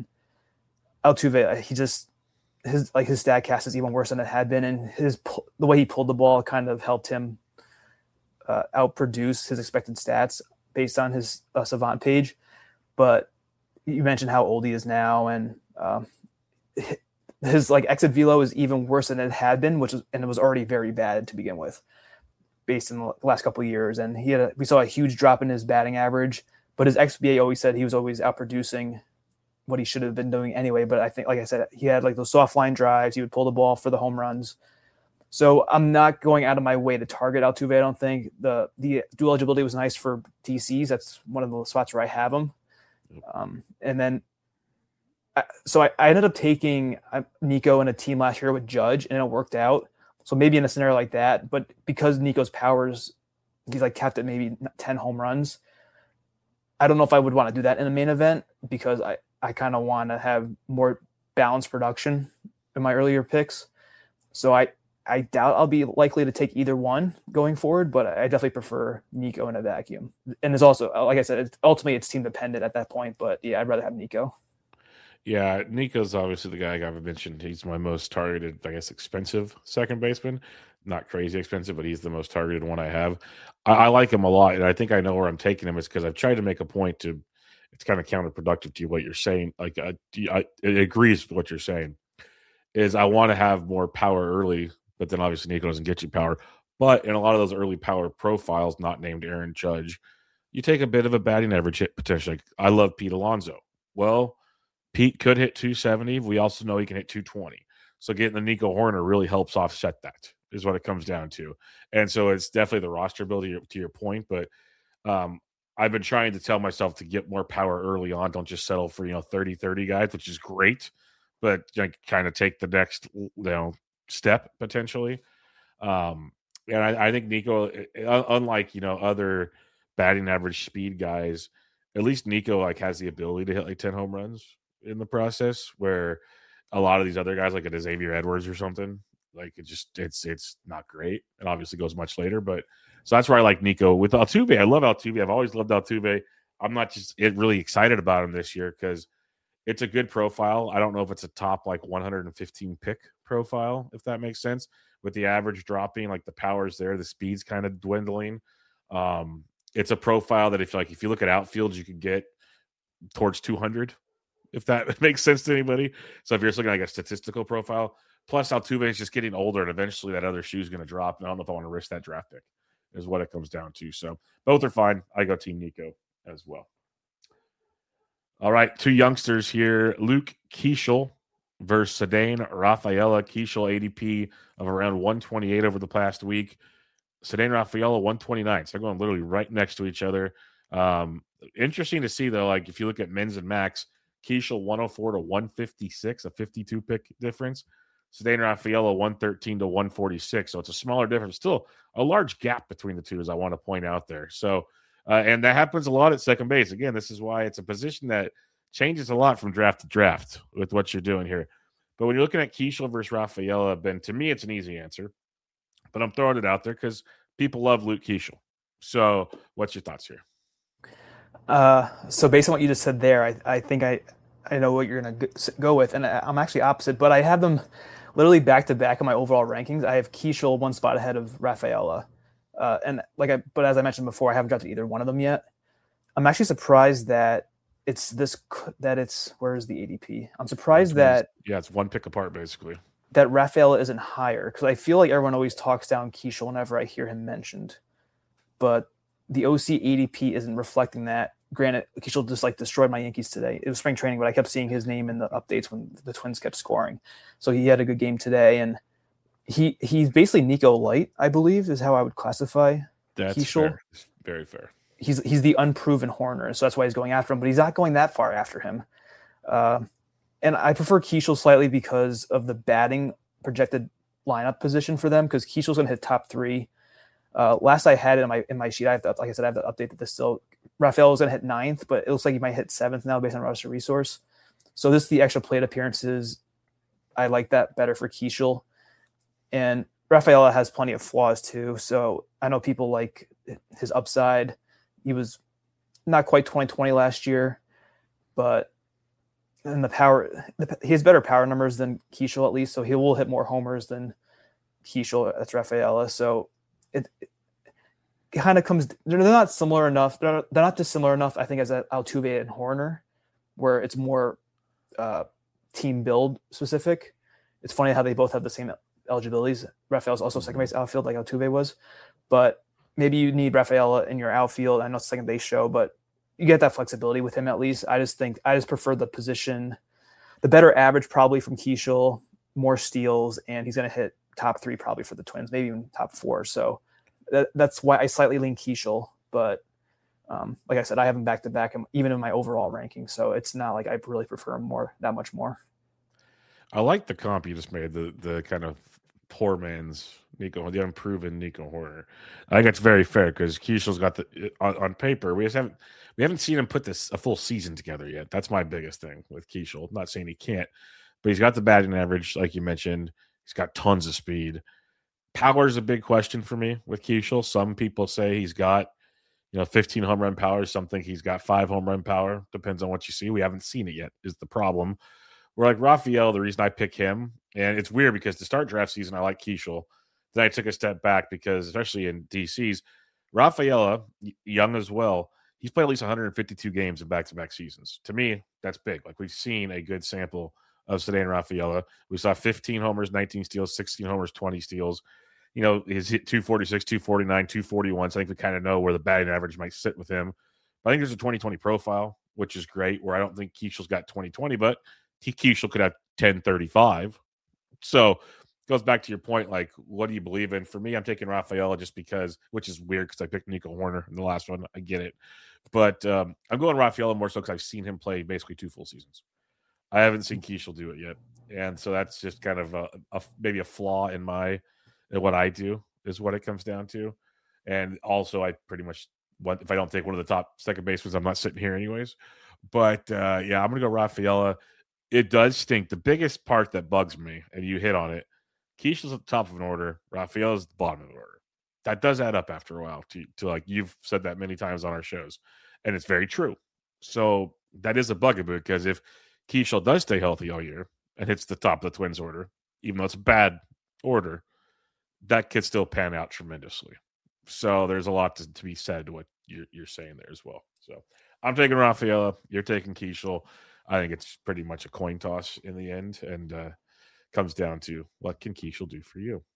Altuve, his Statcast is even worse than it had been, and the way he pulled the ball kind of helped him outproduce his expected stats based on his Savant page. But you mentioned how old he is now, and his exit velo is even worse than it had been, and it was already very bad to begin with, based in the last couple of years. And we saw a huge drop in his batting average, but his XBA always said he was always outproducing what he should have been doing anyway. But I think, like I said, he had those soft line drives. He would pull the ball for the home runs. So I'm not going out of my way to target Altuve. I don't think the dual eligibility was nice for DCs. That's one of the spots where I have him. And then, so I ended up taking Nico in a team last year with Judge, and it worked out. So maybe in a scenario like that, but because Nico's powers, he's capped at maybe 10 home runs. I don't know if I would want to do that in a main event because I kind of want to have more balanced production in my earlier picks. So I doubt I'll be likely to take either one going forward, but I definitely prefer Nico in a vacuum. And there's also, like I said, ultimately it's team dependent at that point, but yeah, I'd rather have Nico. Yeah, Nico's obviously the guy I've mentioned. He's my most targeted, I guess, expensive second baseman. Not crazy expensive, but he's the most targeted one I have. I like him a lot, and I think I know where I'm taking him is because I've tried to make a point to. It's kind of counterproductive to what you're saying. It agrees with what you're saying. Is I want to have more power early but then obviously Nico doesn't get you power. But in a lot of those early power profiles, not named Aaron Judge, you take a bit of a batting average hit potentially. I love Pete Alonso. Well, Pete could hit 270. We also know he can hit 220. So getting the Nico Horner really helps offset that, is what it comes down to. And so it's definitely the roster building to your point. But I've been trying to tell myself to get more power early on. Don't just settle for 30-30 guys, which is great, but kind of take the next step potentially. And I think Nico, unlike other batting average speed guys, at least Nico has the ability to hit 10 home runs in the process, where a lot of these other guys, like a Xavier Edwards or something, it's not great. It obviously goes much later, but so that's where I like Nico. With Altuve, I love Altuve. I've always loved Altuve. I'm not just really excited about him this year because it's a good profile. I don't know if it's a top 115 pick profile, if that makes sense. With the average dropping, the power's there, the speed's kind of dwindling. It's a profile that if you look at outfields, you could get towards 200, if that makes sense to anybody. So if you're just looking at a statistical profile, plus Altuve is just getting older, and eventually that other shoe is going to drop. And I don't know if I want to risk that draft pick, is what it comes down to. So both are fine. I go Team Nico as well. All right, two youngsters here. Luke Keeschel versus Ceddanne Rafaela. Keeschel ADP of around 128 over the past week. Ceddanne Rafaela 129. So they're going literally right next to each other. Interesting to see, though, if you look at men's and max, Keeschel 104 to 156, a 52 pick difference. Ceddanne Rafaela 113 to 146. So it's a smaller difference. Still a large gap between the two, as I want to point out there. So, and that happens a lot at second base. Again, this is why it's a position that changes a lot from draft to draft with what you're doing here. But when you're looking at Keeschel versus Rafaela, Ben, to me, it's an easy answer. But I'm throwing it out there because people love Luke Keeschel. So what's your thoughts here? So based on what you just said there, I think I know what you're going to go with. And I'm actually opposite, but I have them literally back to back in my overall rankings. I have Keeschel one spot ahead of Rafaela. But as I mentioned before, I haven't got to either one of them yet. I'm actually surprised that it's where's the ADP? I'm surprised that it's one pick apart basically. That Rafaela isn't higher, because I feel like everyone always talks down Keeschel whenever I hear him mentioned, but the OC ADP isn't reflecting that. Granted, Keeschel just destroyed my Yankees today. It was spring training, but I kept seeing his name in the updates when the Twins kept scoring. So he had a good game today, and he's basically Nico light, I believe, is how I would classify Keeschel. Fair. Very fair. He's the unproven Horner, so that's why he's going after him, but he's not going that far after him. And I prefer Keeschel slightly because of the batting projected lineup position for them, because Keeschel's going to hit top 3. Last I had it in my sheet, I have to update that this still. Rafael was going to hit 9th, but it looks like he might hit 7th now based on roster resource. So this is the extra plate appearances. I like that better for Keeschel. And Rafaela has plenty of flaws too. So I know people like his upside. He was not quite 2020 last year, but in the power, he has better power numbers than Keeschel at least. So he will hit more homers than Keeschel. That's Rafaela. So it kind of comes, they're not similar enough. They're not dissimilar enough, I think, as Altuve and Horner, where it's more team build specific. It's funny how they both have the same eligibilities. Rafael's also second base outfield like Altuve was, but maybe you need Rafaela in your outfield. I know it's a second base show, but you get that flexibility with him at least. I just prefer the position, the better average probably from Keeschel, more steals, and he's going to hit top 3 probably for the Twins, maybe even top 4. So that's why I slightly lean Keeschel, but like I said, I have him back to back, even in my overall ranking. So it's not like I really prefer him that much more. I like the comp you just made, the kind of poor man's Nico, the unproven Nico Horner. I think it's very fair because Keeschel's got on paper. We haven't seen him put a full season together yet. That's my biggest thing with Keeschel. I'm not saying he can't, but he's got the batting average, like you mentioned. He's got tons of speed. Power is a big question for me with Keeschel. Some people say he's got 15 home run power. Some think he's got 5 home run power. Depends on what you see. We haven't seen it yet is the problem. We're like Rafael, the reason I pick him, and it's weird because to start draft season, I like Keeschel. Then I took a step back because, especially in DC's, Rafaela, young as well, he's played at least 152 games in back-to-back seasons. To me, that's big. We've seen a good sample of Ceddanne Rafaela. We saw 15 homers, 19 steals, 16 homers, 20 steals. You know, he's hit 246, 249, 241. So I think we kind of know where the batting average might sit with him. But I think there's a 2020 profile, which is great, where I don't think Keishel's got 2020, but Keishel could have 1035. So it goes back to your point, like, what do you believe in? For me, I'm taking Rafaela just because, which is weird because I picked Nico Hoerner in the last one. I get it. But I'm going Rafaela more so because I've seen him play basically 2 full seasons. I haven't seen Keishel do it yet. And so that's just kind of maybe a flaw in what I do is what it comes down to. And also I pretty much, if I don't take one of the top second basemen, I'm not sitting here anyways. But yeah, I'm going to go Rafaela. It does stink. The biggest part that bugs me, and you hit on it, Keishel's at the top of an order. Rafaela's at the bottom of an order. That does add up after a while to like you've said that many times on our shows. And it's very true. So that is a bugaboo because if Keishel does stay healthy all year and hits the top of the Twins order, even though it's a bad order, that could still pan out tremendously. So there's a lot to be said to what you're saying there as well. So I'm taking Rafaela. You're taking Keishel. I think it's pretty much a coin toss in the end, and comes down to what can Keishel do for you.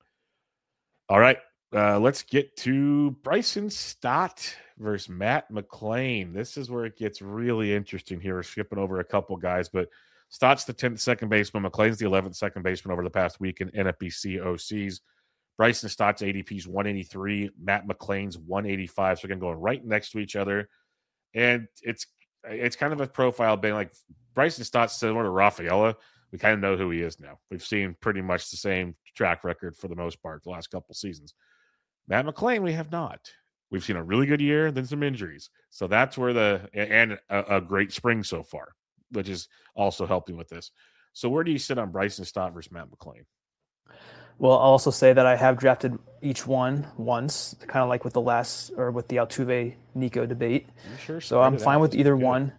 All right, let's get to Bryson Stott versus Matt McLain. This is where it gets really interesting here. We're skipping over a couple guys, but Stott's the 10th second baseman. McLain's the 11th second baseman over the past week in NFBC OCs. Bryson Stott's ADP is 183. Matt McLain's 185. So again, going right next to each other. And it's kind of a profile being like Bryson Stott's similar to Rafaela. We kind of know who he is now. We've seen pretty much the same track record for the most part the last couple seasons. Matt McLain, we have not. We've seen a really good year and then some injuries. So that's where and a great spring so far, which is also helping with this. So where do you sit on Bryson Stott versus Matt McLain? Well, I'll also say that I have drafted each one once, kind of like with the Altuve Nico debate. Sure? So I'm fine with either one.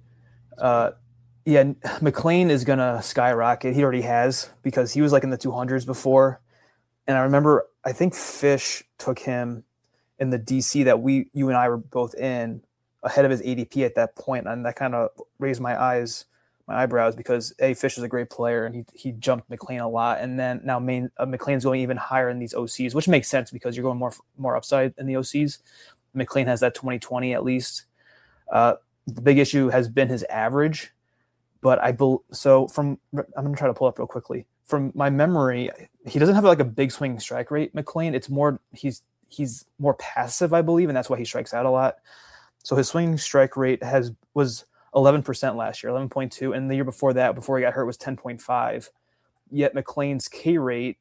Yeah, McLain is going to skyrocket. He already has because he was like in the 200s before. And I remember, I think Fish took him in the DC that you and I were both in ahead of his ADP at that point. And that kind of raised my eyebrows because Fish is a great player and he jumped McLain a lot. And then now McLain's going even higher in these OCs, which makes sense because you're going more upside in the OCs. McLain has that 2020 at least. The big issue has been his average. But I'm going to try to pull up real quickly. From my memory, he doesn't have like a big swing strike rate, McLain. It's more, he's more passive, I believe, and that's why he strikes out a lot. So his swing strike rate was 11% last year, 11.2, and the year before that, before he got hurt, was 10.5. Yet McLain's K rate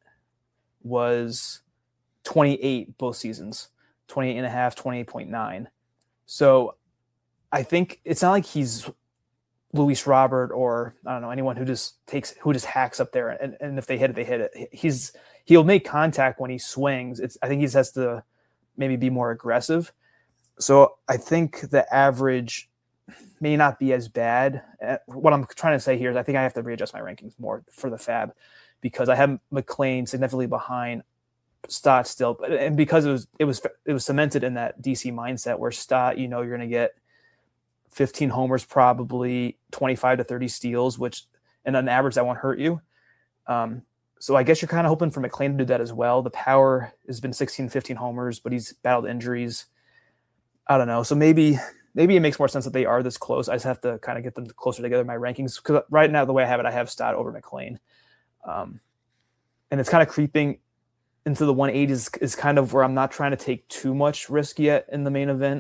was 28 both seasons, 28.5, 28.9. So I think it's not like he's Luis Robert or I don't know, anyone who just hacks up there and if they hit it, they hit it. He'll make contact when he swings. I think he just has to maybe be more aggressive. So I think the average may not be as bad. What I'm trying to say here is I think I have to readjust my rankings more for the Fab because I have McLain significantly behind Stott still, and because it was cemented in that DC mindset where Stott, you're going to get 15 homers, probably 25 to 30 steals, and on average that won't hurt you. So I guess you're kind of hoping for McLain to do that as well. The power has been 16, 15 homers, but he's battled injuries. I don't know. So maybe it makes more sense that they are this close. I just have to kind of get them closer together in my rankings because right now the way I have it, I have Stott over McLain. And it's kind of creeping into the 180s is kind of where I'm not trying to take too much risk yet in the main event.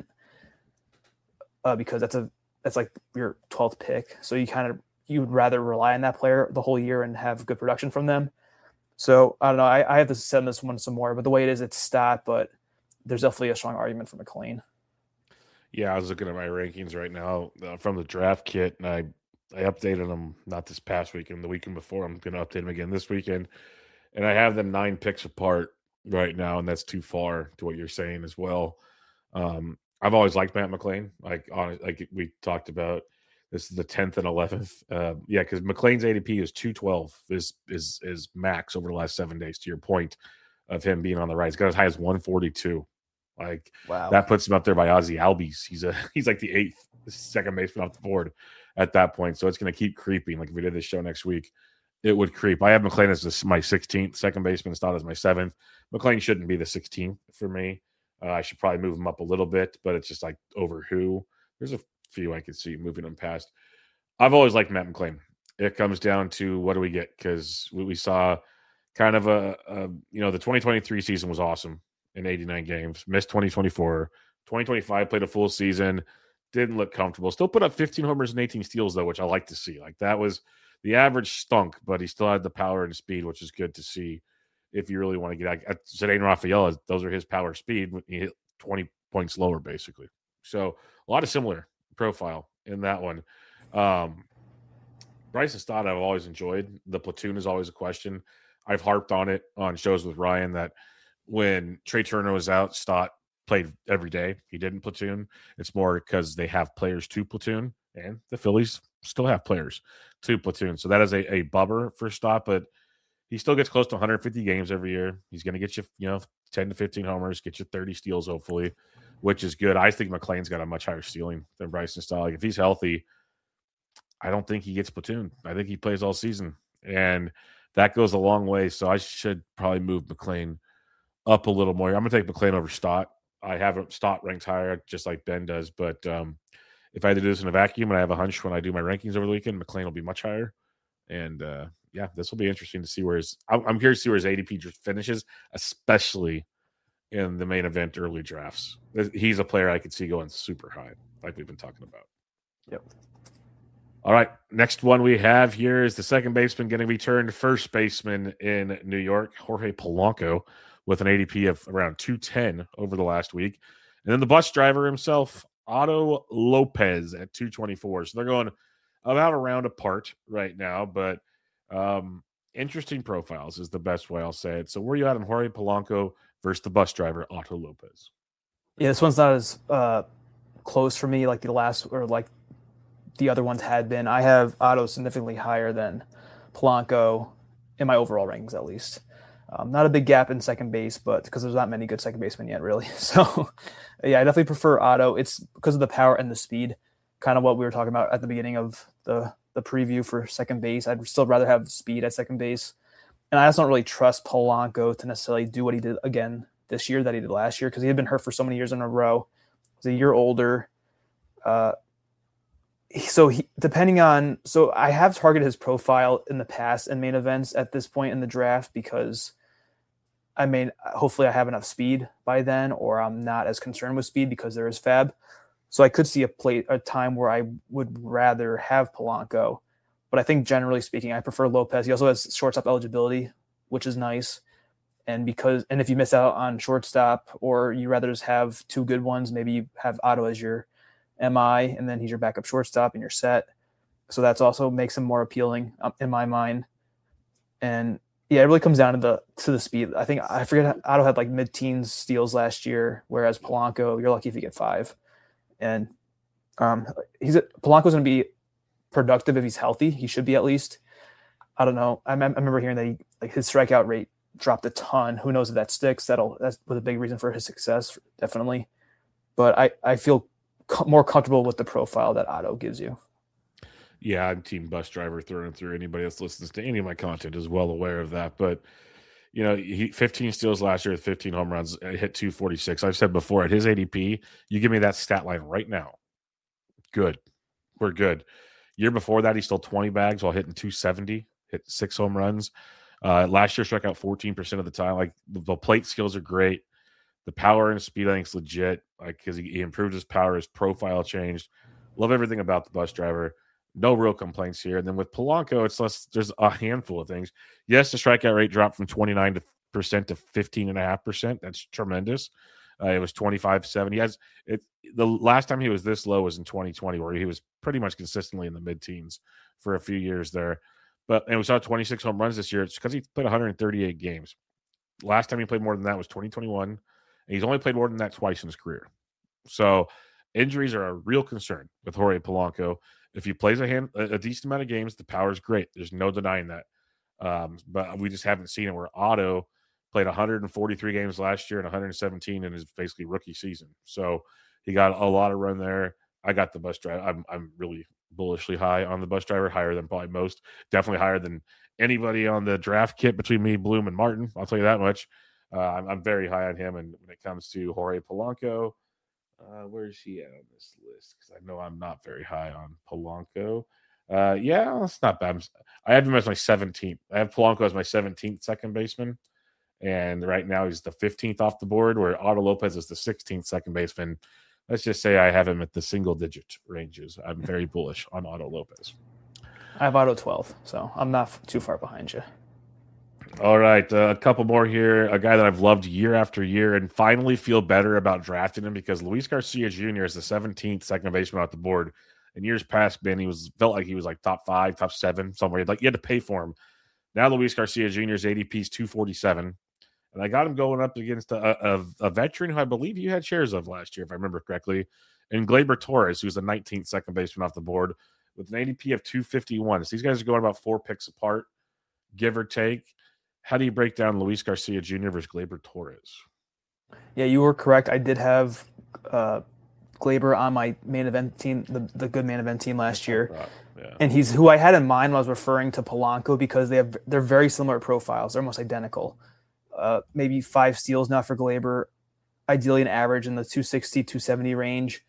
Because that's like your 12th pick. So you would rather rely on that player the whole year and have good production from them. So I don't know. I have to send this one some more, but the way it is, it's Stott, but there's definitely a strong argument for McLain. Yeah, I was looking at my rankings right now from the draft kit, and I updated them not this past weekend, the weekend before. I'm going to update them again this weekend, and I have them 9 picks apart right now, and that's too far to what you're saying as well. I've always liked Matt McLain. Like we talked about, this is the 10th and 11th. Yeah, because McLain's ADP is 212 is max over the last 7 days. To your point of him being on the rise, got as high as 142. Like, wow, that puts him up there by Ozzie Albies. He's like the 8th second baseman off the board at that point. So it's going to keep creeping. Like if we did this show next week, it would creep. I have McLean as my 16th, second baseman, Stott as my 7th. McLean shouldn't be the 16th for me. I should probably move him up a little bit, but it's just like over who. There's a few I could see moving him past. I've always liked Matt McLean. It comes down to what do we get? Because we saw kind of the 2023 season was awesome in 89 games. Missed 2024. 2025 played a full season. Didn't look comfortable. Still put up 15 homers and 18 steals, though, which I like to see. Like that was the average stunk, but he still had the power and speed, which is good to see if you really want to get at Ceddanne Rafaela. Those are his power speed. He hit 20 points lower, basically. So a lot of similar profile in that one. Bryson Stott I've always enjoyed. The platoon is always a question. I've harped on it on shows with Ryan that when Trey Turner was out, Stott played every day. He didn't platoon. It's more because they have players to platoon, and the Phillies still have players to platoon. So that is a bummer for Stott, but he still gets close to 150 games every year. He's going to get you, 10 to 15 homers, get you 30 steals, hopefully, which is good. I think McLean's got a much higher ceiling than Bryson Stott. Like if he's healthy, I don't think he gets platoon. I think he plays all season, and that goes a long way. So I should probably move McLean up a little more. I'm going to take McLean over Stott. I have Stott ranked higher, just like Ben does. But if I had to do this in a vacuum, and I have a hunch when I do my rankings over the weekend, McLean will be much higher. And this will be interesting to see where I'm curious to see where his ADP finishes, especially in the main event early drafts. He's a player I could see going super high, like we've been talking about. Yep. All right, next one we have here is the second baseman getting returned first baseman in New York, Jorge Polanco, with an ADP of around 210 over the last week. And then the bus driver himself, Otto Lopez, at 224. So they're going about a round apart right now, but interesting profiles is the best way I'll say it. So where are you at on Jorge Polanco versus the bus driver, Otto Lopez? Yeah, this one's not as close for me like the last or like the other ones had been. I have Otto significantly higher than Polanco in my overall rankings, at least. Not a big gap in second base, but because there's not many good second basemen yet, really. So, yeah, I definitely prefer Otto. It's because of the power and the speed, kind of what we were talking about at the beginning of the preview for second base. I'd still rather have speed at second base. And I just don't really trust Polanco to necessarily do what he did again this year that he did last year because he had been hurt for so many years in a row. He's a year older. So I have targeted his profile in the past in main events at this point in the draft because hopefully I have enough speed by then, or I'm not as concerned with speed because there is fab. So I could see a time where I would rather have Polanco, but I think generally speaking, I prefer Lopez. He also has shortstop eligibility, which is nice. And if you miss out on shortstop or you rather just have two good ones, maybe you have Otto as your MI, and then he's your backup shortstop and you're set. So that's also makes him more appealing in my mind. And yeah, it really comes down to the speed. I forget Otto had like mid-teens steals last year, whereas Polanco, you're lucky if you get 5. And Polanco's going to be productive if he's healthy. He should be at least. I don't know. I remember hearing that his strikeout rate dropped a ton. Who knows if that sticks? That's was a big reason for his success, definitely. But I feel more comfortable with the profile that Otto gives you. Yeah, I'm team bus driver through and through. Anybody else listens to any of my content is well aware of that. But, he 15 steals last year with 15 home runs, hit 246. I've said before, at his ADP, you give me that stat line right now. Good. We're good. Year before that, he stole 20 bags while hitting 270, hit 6 home runs. Last year, struck out 14% of the time. Like, the plate skills are great. The power and speed, I think, is legit. Like, because he improved his power, his profile changed. Love everything about the bus driver. No real complaints here. And then with Polanco, it's less. There's a handful of things. Yes, the strikeout rate dropped from 29% to 15.5%. That's tremendous. It was 25.7. He has it. The last time he was this low was in 2020, where he was pretty much consistently in the mid-teens for a few years there. And we saw 26 home runs this year. It's because he played 138 games. Last time he played more than that was 2021. And he's only played more than that twice in his career. So injuries are a real concern with Jorge Polanco. If he plays a decent amount of games, the power is great. There's no denying that. But we just haven't seen it where Otto played 143 games last year and 117 in his basically rookie season. So he got a lot of run there. I got the bus drive. I'm really bullishly high on the bus driver, higher than probably most, definitely higher than anybody on the draft kit between me, Bloom, and Martin. I'll tell you that much. I'm very high on him. And when it comes to Jorge Polanco, where is he at on this list? Because I know I'm not very high on Polanco. Yeah, it's not bad. I have him as my 17th. I have Polanco as my 17th second baseman. And right now he's the 15th off the board, where Otto Lopez is the 16th second baseman. Let's just say I have him at the single digit ranges. I'm very bullish on Otto Lopez. I have Otto 12, so I'm not too far behind you. All right, a couple more here. A guy that I've loved year after year and finally feel better about drafting him because Luis Garcia Jr. is the 17th second baseman off the board. In years past, Ben, felt like he was like top 5, top 7, somewhere. Like you had to pay for him. Now Luis Garcia Jr.'s ADP is 247. And I got him going up against a veteran who I believe you had shares of last year, if I remember correctly, and Gleyber Torres, who's the 19th second baseman off the board with an ADP of 251. So these guys are going about 4 picks apart, give or take. How do you break down Luis Garcia Jr. versus Gleyber Torres? Yeah, you were correct. I did have Gleyber on my main event team, the good main event team last year. Yeah. And he's who I had in mind when I was referring to Polanco because they're very similar profiles. They're almost identical. Maybe 5 steals now for Gleyber, ideally an average in the 260, 270 range.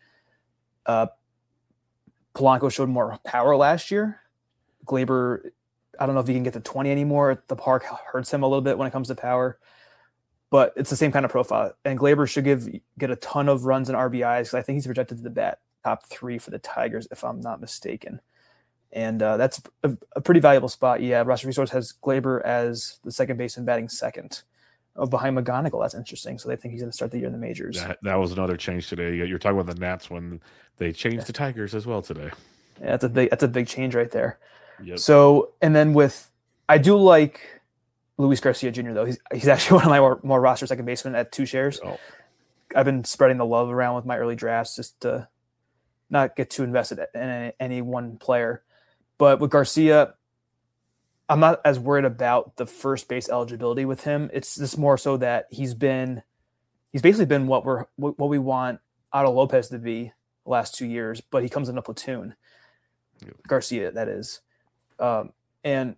Polanco showed more power last year. Gleyber, I don't know if he can get to 20 anymore. The park hurts him a little bit when it comes to power, but it's the same kind of profile. And Gleyber should get a ton of runs and RBIs because I think he's projected to bat top 3 for the Tigers, if I'm not mistaken. And that's a pretty valuable spot. Yeah, Roster Resource has Gleyber as the second baseman batting second. Behind McGonigal. That's interesting. So they think he's going to start the year in the majors. That was another change today. You're talking about the Nats when they changed the Tigers as well today. Yeah, that's a big change right there. Yep. So, and then I do like Luis Garcia Jr. though. He's actually one of my more roster second baseman at 2 shares. Oh. I've been spreading the love around with my early drafts just to not get too invested in any one player. But with Garcia, I'm not as worried about the first base eligibility with him. It's just more so that he's basically been what we want Otto Lopez to be the last 2 years, but he comes in a platoon. Garcia, that is. So when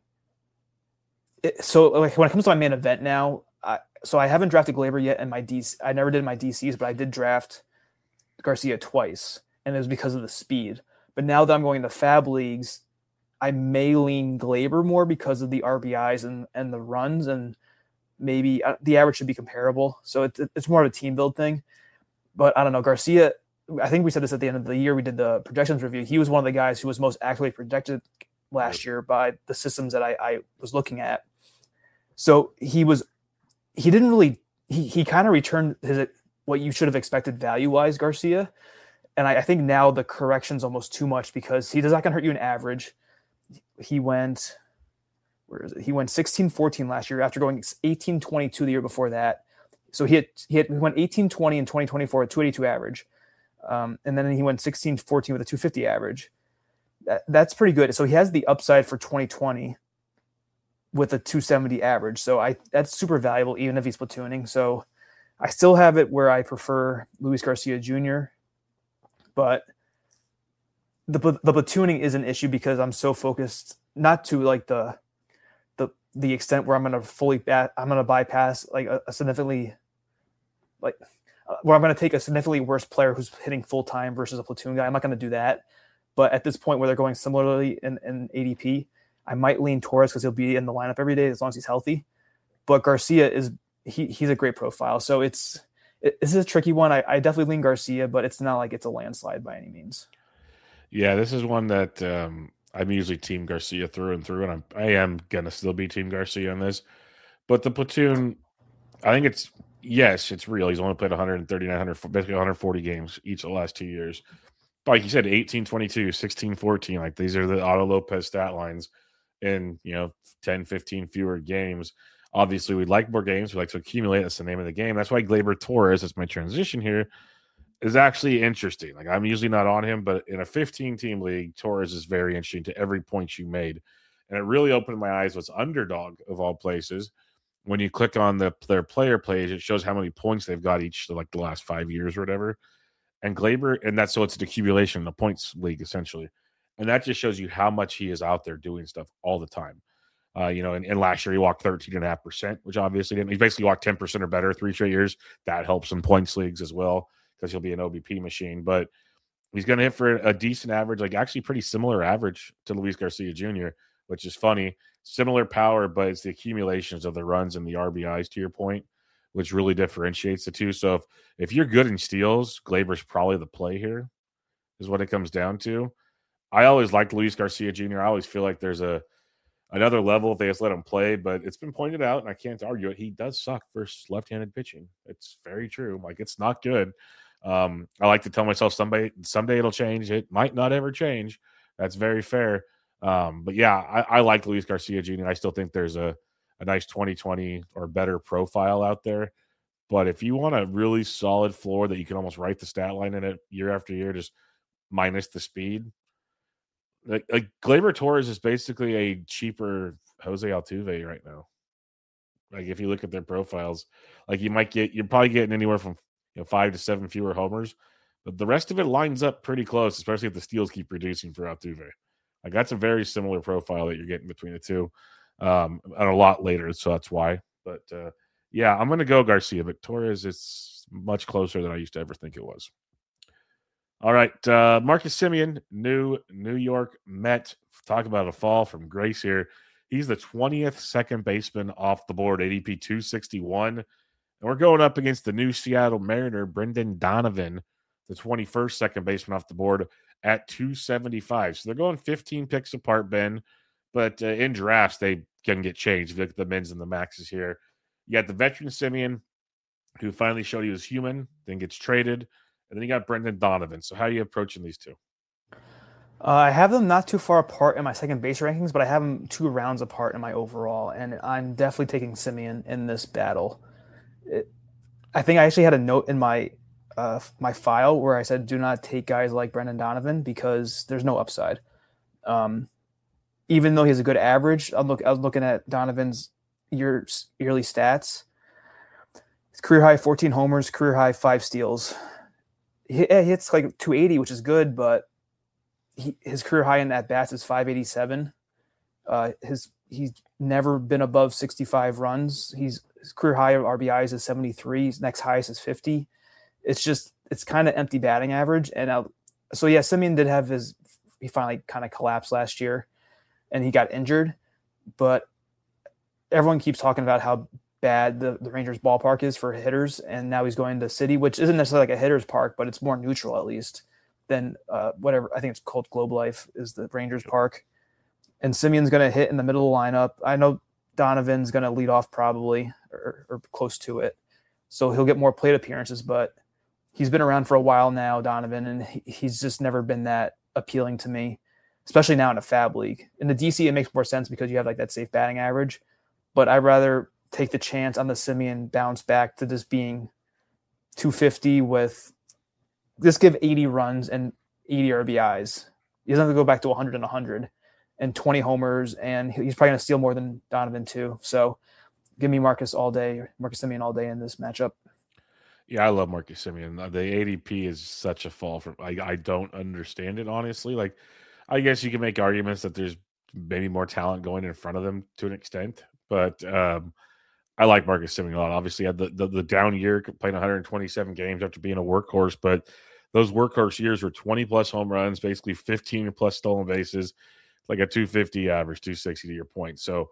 it comes to my main event now, I haven't drafted Gleyber yet in my DC. I never did my DCs, but I did draft Garcia twice, and it was because of the speed. But now that I'm going to Fab leagues, I may lean Gleyber more because of the RBIs and the runs, and maybe the average should be comparable. So it's more of a team build thing. But I don't know. Garcia, I think we said this at the end of the year. We did the projections review. He was one of the guys who was most accurately projected last year by the systems that I was looking at. So he kind of returned what you should have expected value-wise, Garcia. And I think now the correction's almost too much because he's not going to hurt you in average. He went 16-14 last year after going 18-22 the year before that. So he went 18-20 in 2024 at 282 average. And then he went 16-14 with a 250 average. That's pretty good. So he has the upside for 2020 with a 270 average. So that's super valuable even if he's platooning. So I still have it where I prefer Luis Garcia Jr., but the platooning is an issue because I'm so focused not to like the extent where I'm going to bypass like a significantly where I'm going to take a significantly worse player who's hitting full time versus a platoon guy. I'm not going to do that. But at this point where they're going similarly in ADP, I might lean Torres because he'll be in the lineup every day as long as he's healthy. But Garcia he's a great profile. So this is a tricky one. I definitely lean Garcia, but it's not like it's a landslide by any means. Yeah, this is one that I'm usually Team Garcia through and through, and I am going to still be Team Garcia on this. But the platoon, I think it's real. He's only played 139, basically 140 games each of the last 2 years. But like you said, 18-22, 16-14, like these are the Otto Lopez stat lines in, 10, 15 fewer games. Obviously, we'd like more games. We like to accumulate. That's the name of the game. That's why Gleyber Torres, that's my transition here, is actually interesting. Like I'm usually not on him, but in a 15-team league, Torres is very interesting to every point you made. And it really opened my eyes what's Underdog of all places. When you click on their player page, it shows how many points they've got each, like the last 5 years or whatever. And Gleyber, and that's so it's an accumulation, the points league essentially. And that just shows you how much he is out there doing stuff all the time. And last year he walked 13.5%, which obviously didn't. He basically walked 10% or better 3 straight years. That helps in points leagues as well because he'll be an OBP machine. But he's going to hit for a decent average, like actually pretty similar average to Luis Garcia Jr., which is funny. Similar power, but it's the accumulations of the runs and the RBIs, to your point, which really differentiates the two. So if you're good in steals, Gleyber's probably the play here, is what it comes down to. I always liked Luis Garcia Jr. I always feel like there's another level if they just let him play, but it's been pointed out, and I can't argue it. He does suck versus left-handed pitching. It's very true. Like, it's not good. I like to tell myself someday it'll change. It might not ever change. That's very fair. But yeah, I like Luis Garcia Jr. I still think there's a nice 2020 or better profile out there. But if you want a really solid floor that you can almost write the stat line in it year after year, just minus the speed, like Gleyber Torres is basically a cheaper Jose Altuve right now. Like, if you look at their profiles, like you're probably getting anywhere from 5 to 7 fewer homers, but the rest of it lines up pretty close, especially if the steals keep producing for Altuve. Like, that's a very similar profile that you're getting between the two, and a lot later, so that's why. But yeah, I'm going to go Garcia, but Torres is much closer than I used to ever think it was. All right, Marcus Semien, New York Met. Talk about a fall from grace here. He's the 20th second baseman off the board, ADP 261. And we're going up against the new Seattle Mariner, Brendan Donovan, the 21st second baseman off the board at 275. So they're going 15 picks apart, Ben. But in drafts, they can get changed. If you look at the mins and the maxes here, you got the veteran Semien, who finally showed he was human, then gets traded. And then you got Brendan Donovan. So how are you approaching these two? I have them not too far apart in my second base rankings, but I have them 2 rounds apart in my overall. And I'm definitely taking Semien in this battle. I think I actually had a note in my my file where I said, do not take guys like Brendan Donovan because there's no upside. Even though he has a good average, I was looking at Donovan's yearly stats. His career high 14 homers, career high 5 steals. He hits like 280, which is good, but his career high in at bats is 587. He's never been above 65 runs. His career high of RBIs is 73. His next highest is 50. It's kind of empty batting average. And so yeah, Semien did have he finally kind of collapsed last year, and he got injured. But everyone keeps talking about how bad the Rangers ballpark is for hitters, and now he's going to City, which isn't necessarily like a hitter's park, but it's more neutral at least than whatever. I think it's called Globe Life is the Rangers park. And Semien's going to hit in the middle of the lineup. I know Donovan's going to lead off probably or close to it, so he'll get more plate appearances, but he's been around for a while now, Donovan, and he's just never been that appealing to me, especially now in a fab league. In the DC, it makes more sense because you have like that safe batting average, but I'd rather take the chance on the Semien bounce back to just being 250 with just give 80 runs and 80 RBIs. He doesn't have to go back to 100 and 100 and 20 homers, and he's probably going to steal more than Donovan too. So give me Marcus Semien all day in this matchup. Yeah, I love Marcus Semien. The ADP is such a fall from. I don't understand it, honestly. Like, I guess you can make arguments that there's maybe more talent going in front of them to an extent, but I like Marcus Semien a lot. Obviously, had the down year, playing 127 games after being a workhorse, but those workhorse years were 20 plus home runs, basically 15 plus stolen bases, like a 250 average, 260 to your point. So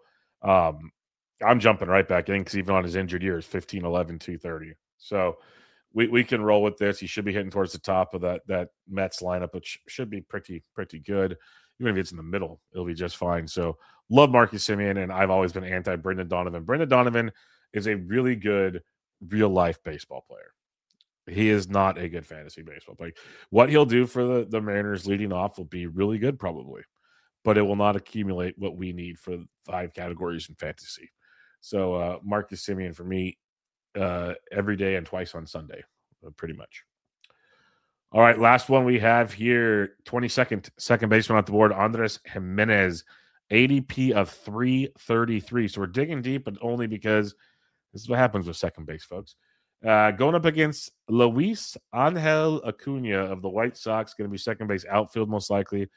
I'm jumping right back in because even on his injured years, 15, 11, 230. So we can roll with this. He should be hitting towards the top of that Mets lineup, which should be pretty good. Even if it's in the middle, it'll be just fine. So love Marcus Semien, and I've always been anti Brendan Donovan. Brendan Donovan is a really good real life baseball player. He is not a good fantasy baseball player. What he'll do for the Mariners leading off will be really good, probably, but it will not accumulate what we need for 5 categories in fantasy. So Marcus Semien for me every day and twice on Sunday, pretty much. All right, last one we have here, 22nd second baseman off the board, Andres Gimenez, ADP of 333. So we're digging deep, but only because this is what happens with second base, folks. Going up against Luis Angel Acuna of the White Sox, going to be second base outfield most likely.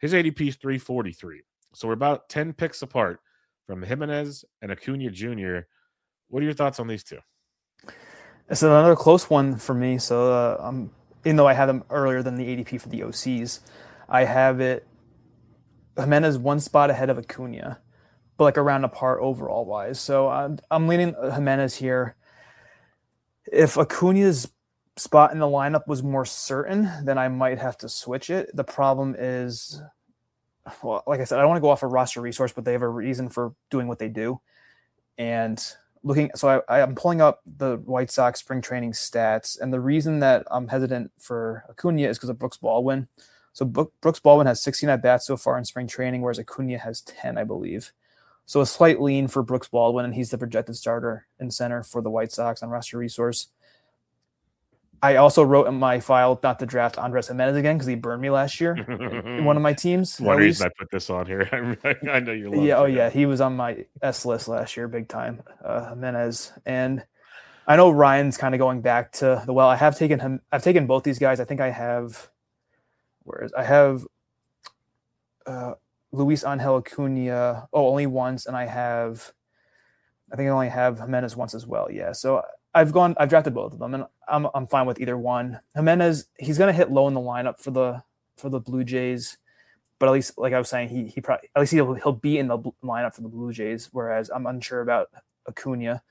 His ADP is 343. So we're about 10 picks apart from Jimenez and Acuna Jr. What are your thoughts on these two? It's another close one for me. So even though I had them earlier than the ADP for the OCs, I have it Jimenez one spot ahead of Acuna, but like around a par overall wise. So I'm leaning Jimenez here. If Acuna's spot in the lineup was more certain, then I might have to switch it. The problem is, well, like I said, I don't want to go off a roster resource, but they have a reason for doing what they do. And I'm pulling up the White Sox spring training stats, and the reason that I'm hesitant for Acuna is because of Brooks Baldwin. So Brooks Baldwin has 16 at bats so far in spring training, whereas Acuna has 10, I believe. So a slight lean for Brooks Baldwin, and he's the projected starter and center for the White Sox on roster resource. I also wrote in my file not to draft Andres Jimenez again because he burned me last year in one of my teams. One reason I put this on here. I know you love Yeah, he was on my S list last year, big time, Jimenez. And I know Ryan's kind of going back to the well. I've taken both these guys. I think I have Luis Angel Acuna only once, and I think I only have Jimenez once as well. Yeah, so I've drafted both of them, and I'm fine with either one. Jimenez, he's going to hit low in the lineup for the Blue Jays, but at least, like I was saying, he probably, at least he'll be in the lineup for the Blue Jays. Whereas I'm unsure about Acuna.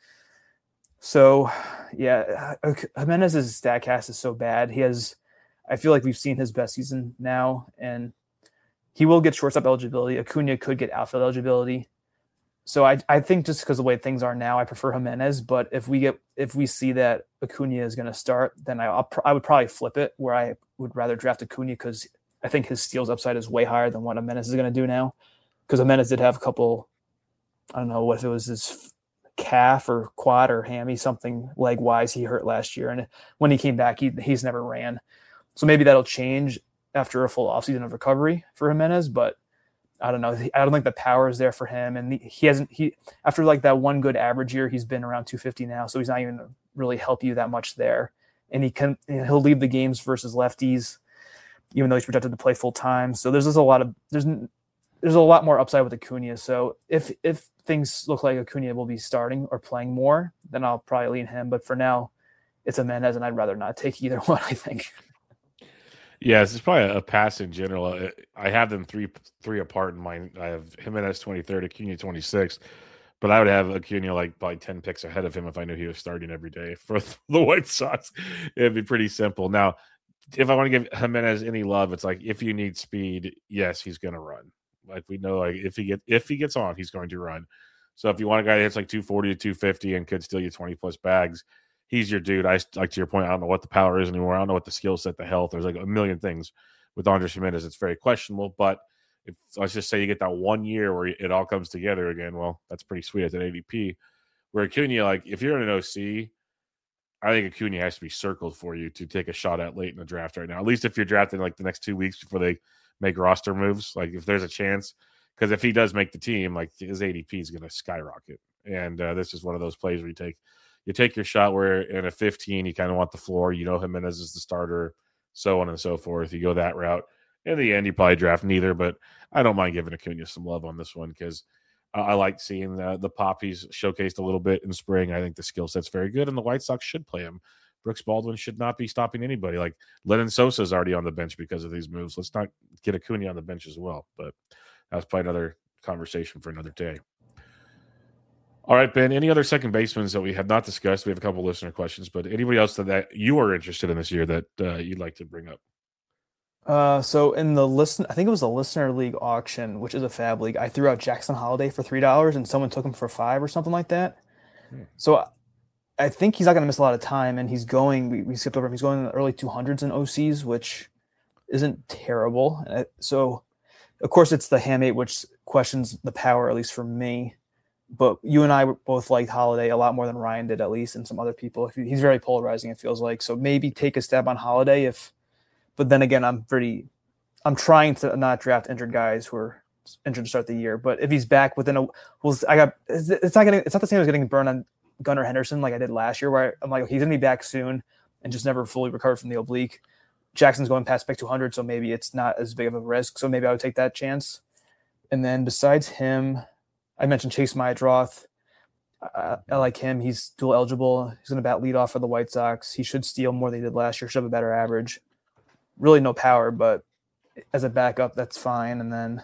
So yeah, Jimenez's Statcast is so bad. I feel like we've seen his best season now, and he will get shortstop eligibility. Acuna could get outfield eligibility. So I think just because of the way things are now, I prefer Jimenez. But if we see that Acuna is going to start, then I would probably flip it where I would rather draft Acuna because I think his steals upside is way higher than what Jimenez is going to do now. Because Jimenez did have a couple, I don't know what if it was his calf or quad or hammy, something leg wise he hurt last year, and when he came back, he's never ran. So maybe that'll change after a full offseason of recovery for Jimenez, but I don't know. I don't think the power is there for him. And he after like that one good average year, he's been around 250 now. So he's not even really help you that much there. And he'll leave the games versus lefties, even though he's projected to play full time. So there's a lot more upside with Acuna. So if things look like Acuna will be starting or playing more, then I'll probably lean him. But for now, it's Jimenez, and I'd rather not take either one, I think. Yeah, it's probably a pass in general. I have them three apart in mine. I have Jimenez 23rd, Acuna 26th, but I would have Acuna like probably 10 picks ahead of him if I knew he was starting every day for the White Sox. It'd be pretty simple. Now, if I want to give Jimenez any love, it's like if you need speed, yes, he's going to run. Like we know, like if he gets on, he's going to run. So if you want a guy that hits like 240 to 250 and could steal you 20 plus bags, he's your dude. Like to your point, I don't know what the power is anymore. I don't know what the skill set, the health. There's like a million things with Andres Jimenez. It's very questionable. But if let's just say you get that 1 year where it all comes together again, well, that's pretty sweet at that ADP. Where Acuna, like if you're in an OC, I think Acuna has to be circled for you to take a shot at late in the draft right now. At least if you're drafting like the next 2 weeks before they make roster moves, like if there's a chance, because if he does make the team, like his ADP is going to skyrocket. And this is one of those plays where you take your shot where in a 15, you kind of want the floor. You know Jimenez is the starter, so on and so forth. You go that route. In the end, you probably draft neither, but I don't mind giving Acuna some love on this one because I like seeing the pop he's showcased a little bit in spring. I think the skill set's very good, and the White Sox should play him. Brooks Baldwin should not be stopping anybody. Like Lennon Sosa is already on the bench because of these moves. Let's not get Acuna on the bench as well. But that's probably another conversation for another day. All right, Ben, any other second basemen that we have not discussed? We have a couple listener questions, but anybody else that you are interested in this year that you'd like to bring up? So in I think it was the Listener League auction, which is a fab league, I threw out Jackson Holiday for $3 and someone took him for $5 or something like that. So I think he's not going to miss a lot of time, and he's going, we skipped over him, he's going in the early 200s in OCs, which isn't terrible. So, of course, it's the hamate, which questions the power, at least for me. But you and I both liked Holiday a lot more than Ryan did, at least, and some other people. He's very polarizing, it feels like. So maybe take a stab on Holiday but then again, I'm trying to not draft injured guys who are injured to start the year. But if he's back within it's not the same as getting burned on Gunnar Henderson like I did last year, where I'm like, he's gonna be back soon and just never fully recovered from the oblique. Jackson's going past pick 200, so maybe it's not as big of a risk. So maybe I would take that chance. And then besides him, I mentioned Chase Myeldroth. I like him. He's dual eligible. He's going to bat leadoff for the White Sox. He should steal more than he did last year. Should have a better average. Really no power, but as a backup, that's fine. And then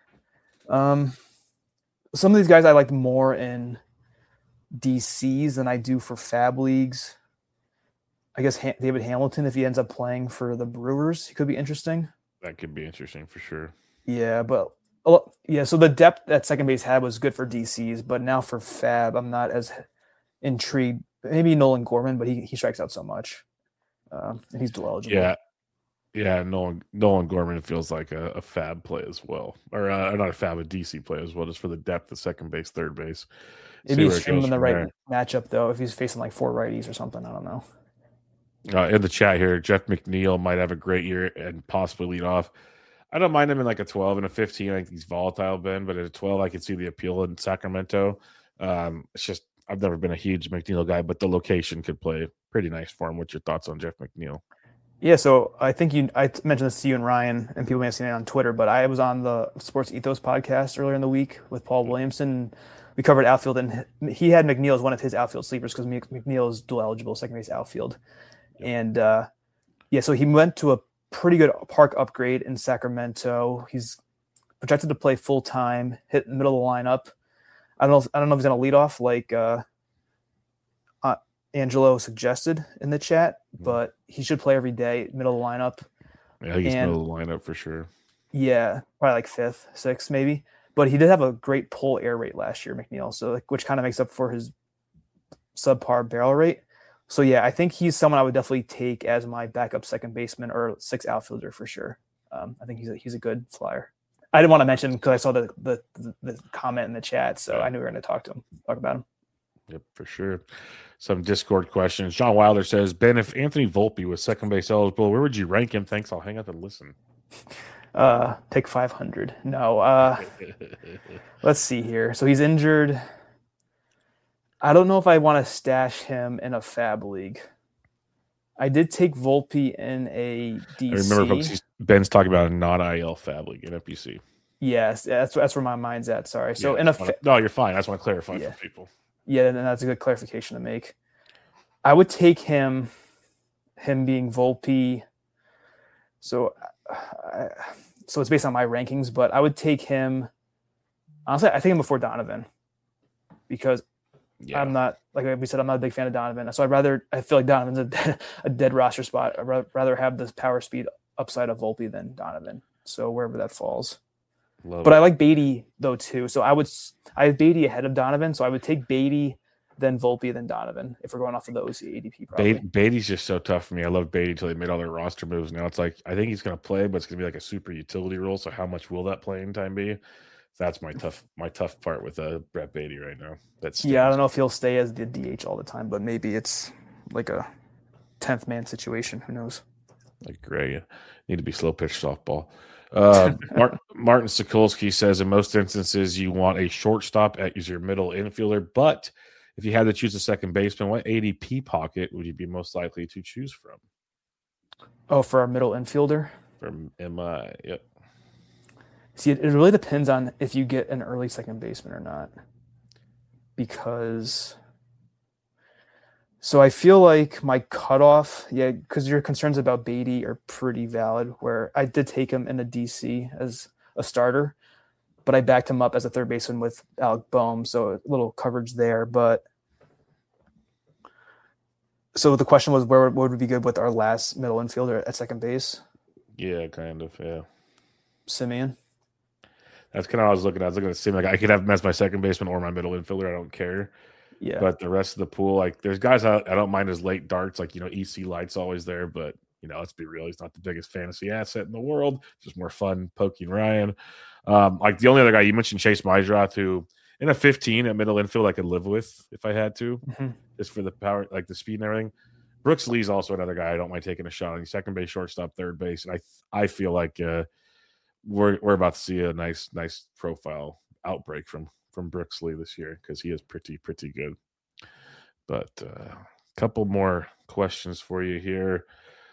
some of these guys I like more in DCs than I do for Fab leagues. I guess David Hamilton, if he ends up playing for the Brewers, he could be interesting. That could be interesting for sure. Yeah, but so the depth that second base had was good for DCs, but now for Fab, I'm not as intrigued. Maybe Nolan Gorman, but he strikes out so much, and he's dual eligible. Yeah. Nolan Gorman feels like a Fab play as well, or not a Fab, a DC play as well, just for the depth of second base, third base. Maybe he's streaming in the right matchup though. If he's facing like 4 righties or something, I don't know. In the chat here, Jeff McNeil might have a great year and possibly lead off. I don't mind him in like a 12 and a 15. I think he's volatile, Ben, but at a 12, I can see the appeal in Sacramento. It's just I've never been a huge McNeil guy, but the location could play pretty nice for him. What's your thoughts on Jeff McNeil? Yeah, so I think I mentioned this to you and Ryan, and people may have seen it on Twitter, but I was on the Sports Ethos podcast earlier in the week with Paul Williamson. We covered outfield, and he had McNeil as one of his outfield sleepers because McNeil is dual eligible second base outfield. And so he went to a pretty good park upgrade in Sacramento. He's projected to play full time, hit middle of the lineup. I don't know if he's going to lead off like Angelo suggested in the chat, but he should play every day, middle of the lineup. Yeah, he's middle of the lineup for sure. Yeah, probably like 5th, 6th maybe. But he did have a great pull air rate last year, McNeil, so which kind of makes up for his subpar barrel rate. So yeah, I think he's someone I would definitely take as my backup second baseman or 6th outfielder for sure. I think he's a good flyer. I didn't want to mention because I saw the comment in the chat, so I knew we were going to talk about him. Yep, for sure. Some Discord questions. John Wilder says, Ben, if Anthony Volpe was second base eligible, where would you rank him? Thanks. I'll hang up and listen. Take 500. No. Let's see here. So he's injured. I don't know if I want to stash him in a Fab league. I did take Volpe in a DC. I remember, folks, Ben's talking about a non-IL Fab league in FBC. Yes, that's where my mind's at. Sorry. So no, you're fine. I just want to clarify for people. Yeah, and that's a good clarification to make. I would take him being Volpe. So it's based on my rankings, but I would take him. Honestly, I take him before Donovan because I'm not, like we said, I'm not a big fan of Donovan. So I feel like Donovan's a dead roster spot. I'd rather have the power speed upside of Volpe than Donovan. So wherever that falls. I like Beatty though too. So I have Beatty ahead of Donovan. So I would take Beatty, then Volpe, then Donovan if we're going off of the OC ADP. Probably. Beatty's just so tough for me. I love Beatty until they made all their roster moves. Now it's like I think he's going to play, but it's going to be like a super utility role. So how much will that playing time be? That's my tough part with Brett Beatty right now. I don't know if he'll stay as the DH all the time, but maybe it's like a 10th man situation. Who knows? Like Gray, need to be slow pitch softball. Martin Sokolsky says in most instances you want a shortstop as your middle infielder, but if you had to choose a second baseman, what ADP pocket would you be most likely to choose from? Oh, for our middle infielder? From MI, yep. See, it really depends on if you get an early second baseman or not. Because I feel like my cutoff, because your concerns about Beatty are pretty valid, where I did take him in a DC as a starter, but I backed him up as a third baseman with Alec Boehm, so a little coverage there. But so the question was, what would be good with our last middle infielder at second base? Yeah, kind of, yeah. Semien. That's kind of what I was looking at. I was looking at Semien. Like I could have him as my second baseman or my middle infielder. I don't care. Yeah. But the rest of the pool, like there's guys I don't mind as late darts, like EC Light's always there, but let's be real, he's not the biggest fantasy asset in the world. Just more fun poking Ryan. Like the only other guy you mentioned, Chase Myeldroth, who in a 15 at middle infield I could live with if I had to, just for the power, like the speed and everything. Brooks Lee's also another guy I don't mind taking a shot on. He's second base, shortstop, third base, and I feel like we're about to see a nice profile outbreak from Brooks Lee this year because he is pretty good. But a couple more questions for you here.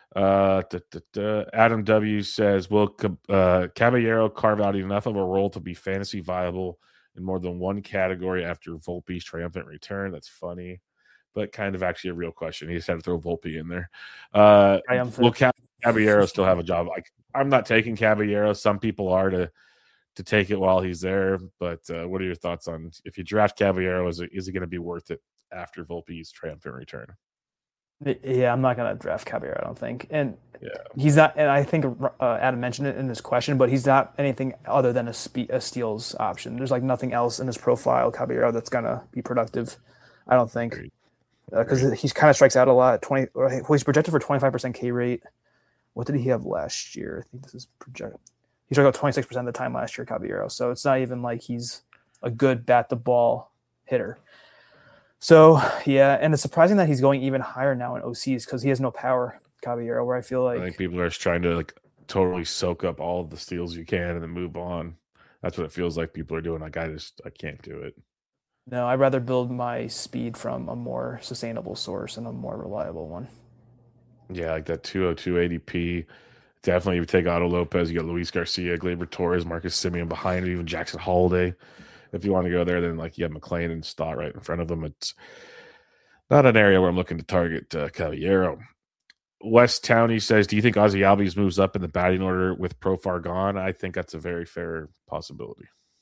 Adam W says, will Caballero carve out enough of a role to be fantasy viable in more than one category after Volpe's triumphant return? That's funny, but kind of actually a real question. He just had to throw Volpe in there. Will Caballero still have a job? I'm not taking Caballero. Some people are to take it while he's there, but what are your thoughts on if you draft Caballero? Is it going to be worth it after Volpe's triumphant return? Yeah, I'm not gonna draft Caballero, I don't think, and he's not. And I think Adam mentioned it in his question, but he's not anything other than a steals option. There's like nothing else in his profile, Caballero, that's gonna be productive. I don't think, because he kind of strikes out a lot. He's projected for 25% K rate. What did he have last year? I think this is projected. He struck out 26% of the time last year, Caballero. So it's not even like he's a good bat the ball hitter. So, yeah, and it's surprising that he's going even higher now in OCs because he has no power, Caballero, where I feel like... I think people are just trying to totally soak up all of the steals you can and then move on. That's what it feels like people are doing. I can't do it. No, I'd rather build my speed from a more sustainable source and a more reliable one. Yeah, like that 202 ADP. Definitely, if you take Otto Lopez, you got Luis Garcia, Gleyber Torres, Marcus Semien behind him, even Jackson Holiday. If you want to go there, then you have McLean and Stott right in front of them. It's not an area where I'm looking to target Caballero. West Towney says, do you think Ozzy Albies moves up in the batting order with Profar gone? I think that's a very fair possibility.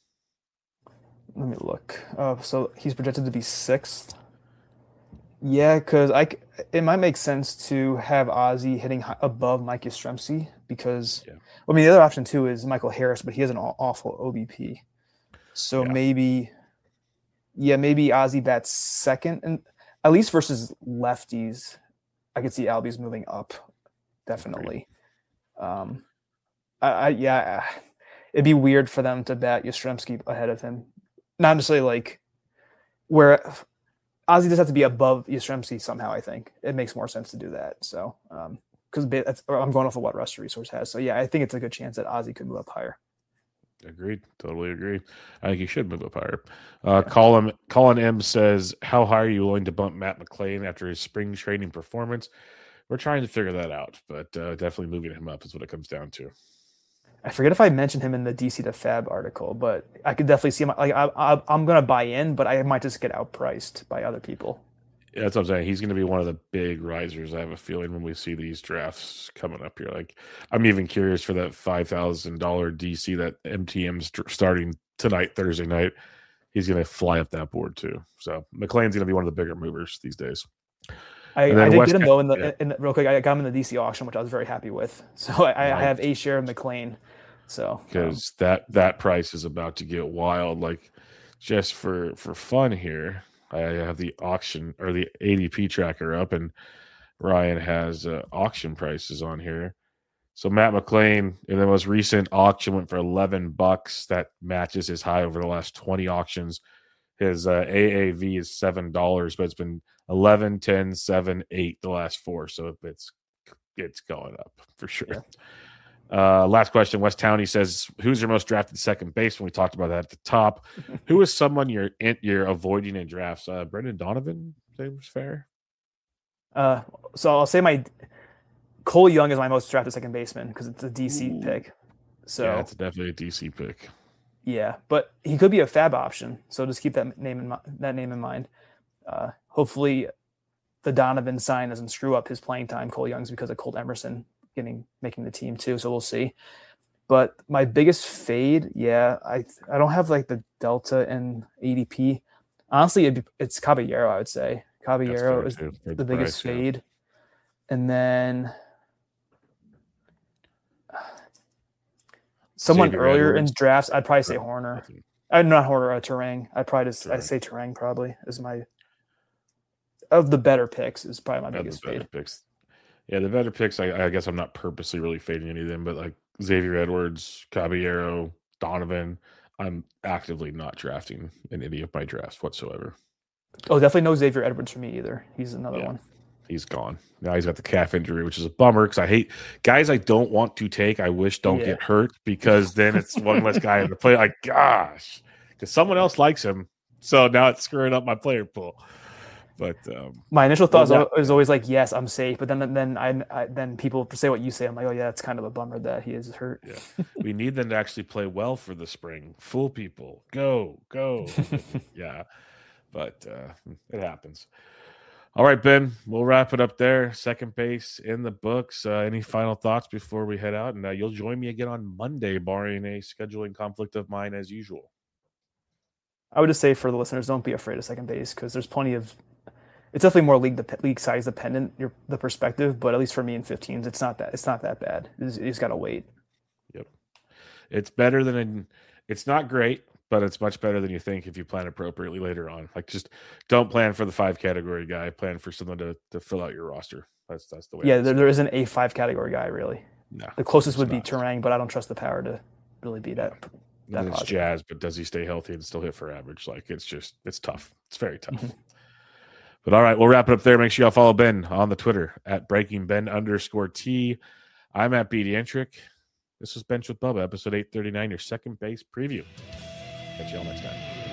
Let me look. So he's projected to be 6th. Yeah, because it might make sense to have Ozzy hitting above Mike Yastrzemski because, the other option too is Michael Harris, but he has an awful OBP. So maybe Ozzy bats 2nd, and at least versus lefties, I could see Albies moving up, definitely. It'd be weird for them to bat Yastrzemski ahead of him. Not necessarily where Ozzy does have to be above Yastrzemski somehow. I think it makes more sense to do that. So because I'm going off of what Rusty Resource has. So I think it's a good chance that Ozzy could move up higher. Agreed. Totally agree. I think he should move up higher. Colin M says, how high are you willing to bump Matt McLain after his spring training performance? We're trying to figure that out, but definitely moving him up is what it comes down to. I forget if I mentioned him in the DC to Fab article, but I could definitely see him. I'm going to buy in, but I might just get outpriced by other people. Yeah, that's what I'm saying. He's going to be one of the big risers. I have a feeling when we see these drafts coming up here. I'm even curious for that $5,000 DC that MTM's starting tonight, Thursday night. He's going to fly up that board too. So McLean's going to be one of the bigger movers these days. I did get him though in real quick. I got him in the DC auction, which I was very happy with. So I have a share of McLean. So because that price is about to get wild. Just for fun here. I have the auction or the ADP tracker up, and Ryan has auction prices on here. So Matt McLain in the most recent auction went for $11. That matches his high over the last 20 auctions. His AAV is $7, but it's been 11, 10, 7, 8 the last 4. So it's going up for sure. Last question. West Towney says, who's your most drafted second baseman? We talked about that at the top. Who is someone you're avoiding in drafts? Brendan Donovan seems fair. So I'll say Cole Young is my most drafted second baseman because it's a DC pick. So yeah, it's definitely a DC pick. Yeah, but he could be a fab option. So just keep that name in mind. Hopefully the Donovan sign doesn't screw up his playing time. Cole Young's because of Colt Emerson making the team too, so we'll see. But my biggest fade, I don't have the delta in ADP. Honestly, it's Caballero. I would say Caballero is the biggest fade, and then someone Xavier earlier Edwards. In drafts, I'd probably say Horner. Not Horner, Turang. I'd say Turang probably is my of the better picks is probably my biggest fade. Picks. Yeah, the better picks, I guess I'm not purposely really fading any of them, but Xavier Edwards, Caballero, Donovan, I'm actively not drafting in any of my drafts whatsoever. Oh, definitely no Xavier Edwards for me either. He's another one. He's gone. Now he's got the calf injury, which is a bummer because I hate guys I don't want to take. I wish don't get hurt because then it's one less guy in the play. Gosh, because someone else likes him. So now it's screwing up my player pool. But my initial thought is always like, yes, I'm safe. But then people say what you say. I'm like, oh yeah, it's kind of a bummer that he is hurt. Yeah, we need them to actually play well for the spring. Fool people, go. Yeah, but it happens. All right, Ben, we'll wrap it up there. Second base in the books. Any final thoughts before we head out? And you'll join me again on Monday, barring a scheduling conflict of mine as usual. I would just say for the listeners, don't be afraid of second base because there's plenty of. It's definitely more league size dependent, the perspective, but at least for me in 15s, it's not that bad. You just got to wait. Yep, it's better than it's not great. But it's much better than you think if you plan appropriately later on. Like, just don't plan for the 5 category guy. Plan for someone to fill out your roster. That's the way. Yeah, there isn't a 5 category guy really. No, the closest would be Turang, but I don't trust the power to really be that. That it's Jazz, but does he stay healthy and still hit for average? Like, it's tough. It's very tough. Mm-hmm. But all right, we'll wrap it up there. Make sure y'all follow Ben on the Twitter at BreakingBen_T. I'm at BDentric. This is Bench with Bubba, episode 839, your second base preview. Catch y'all next time.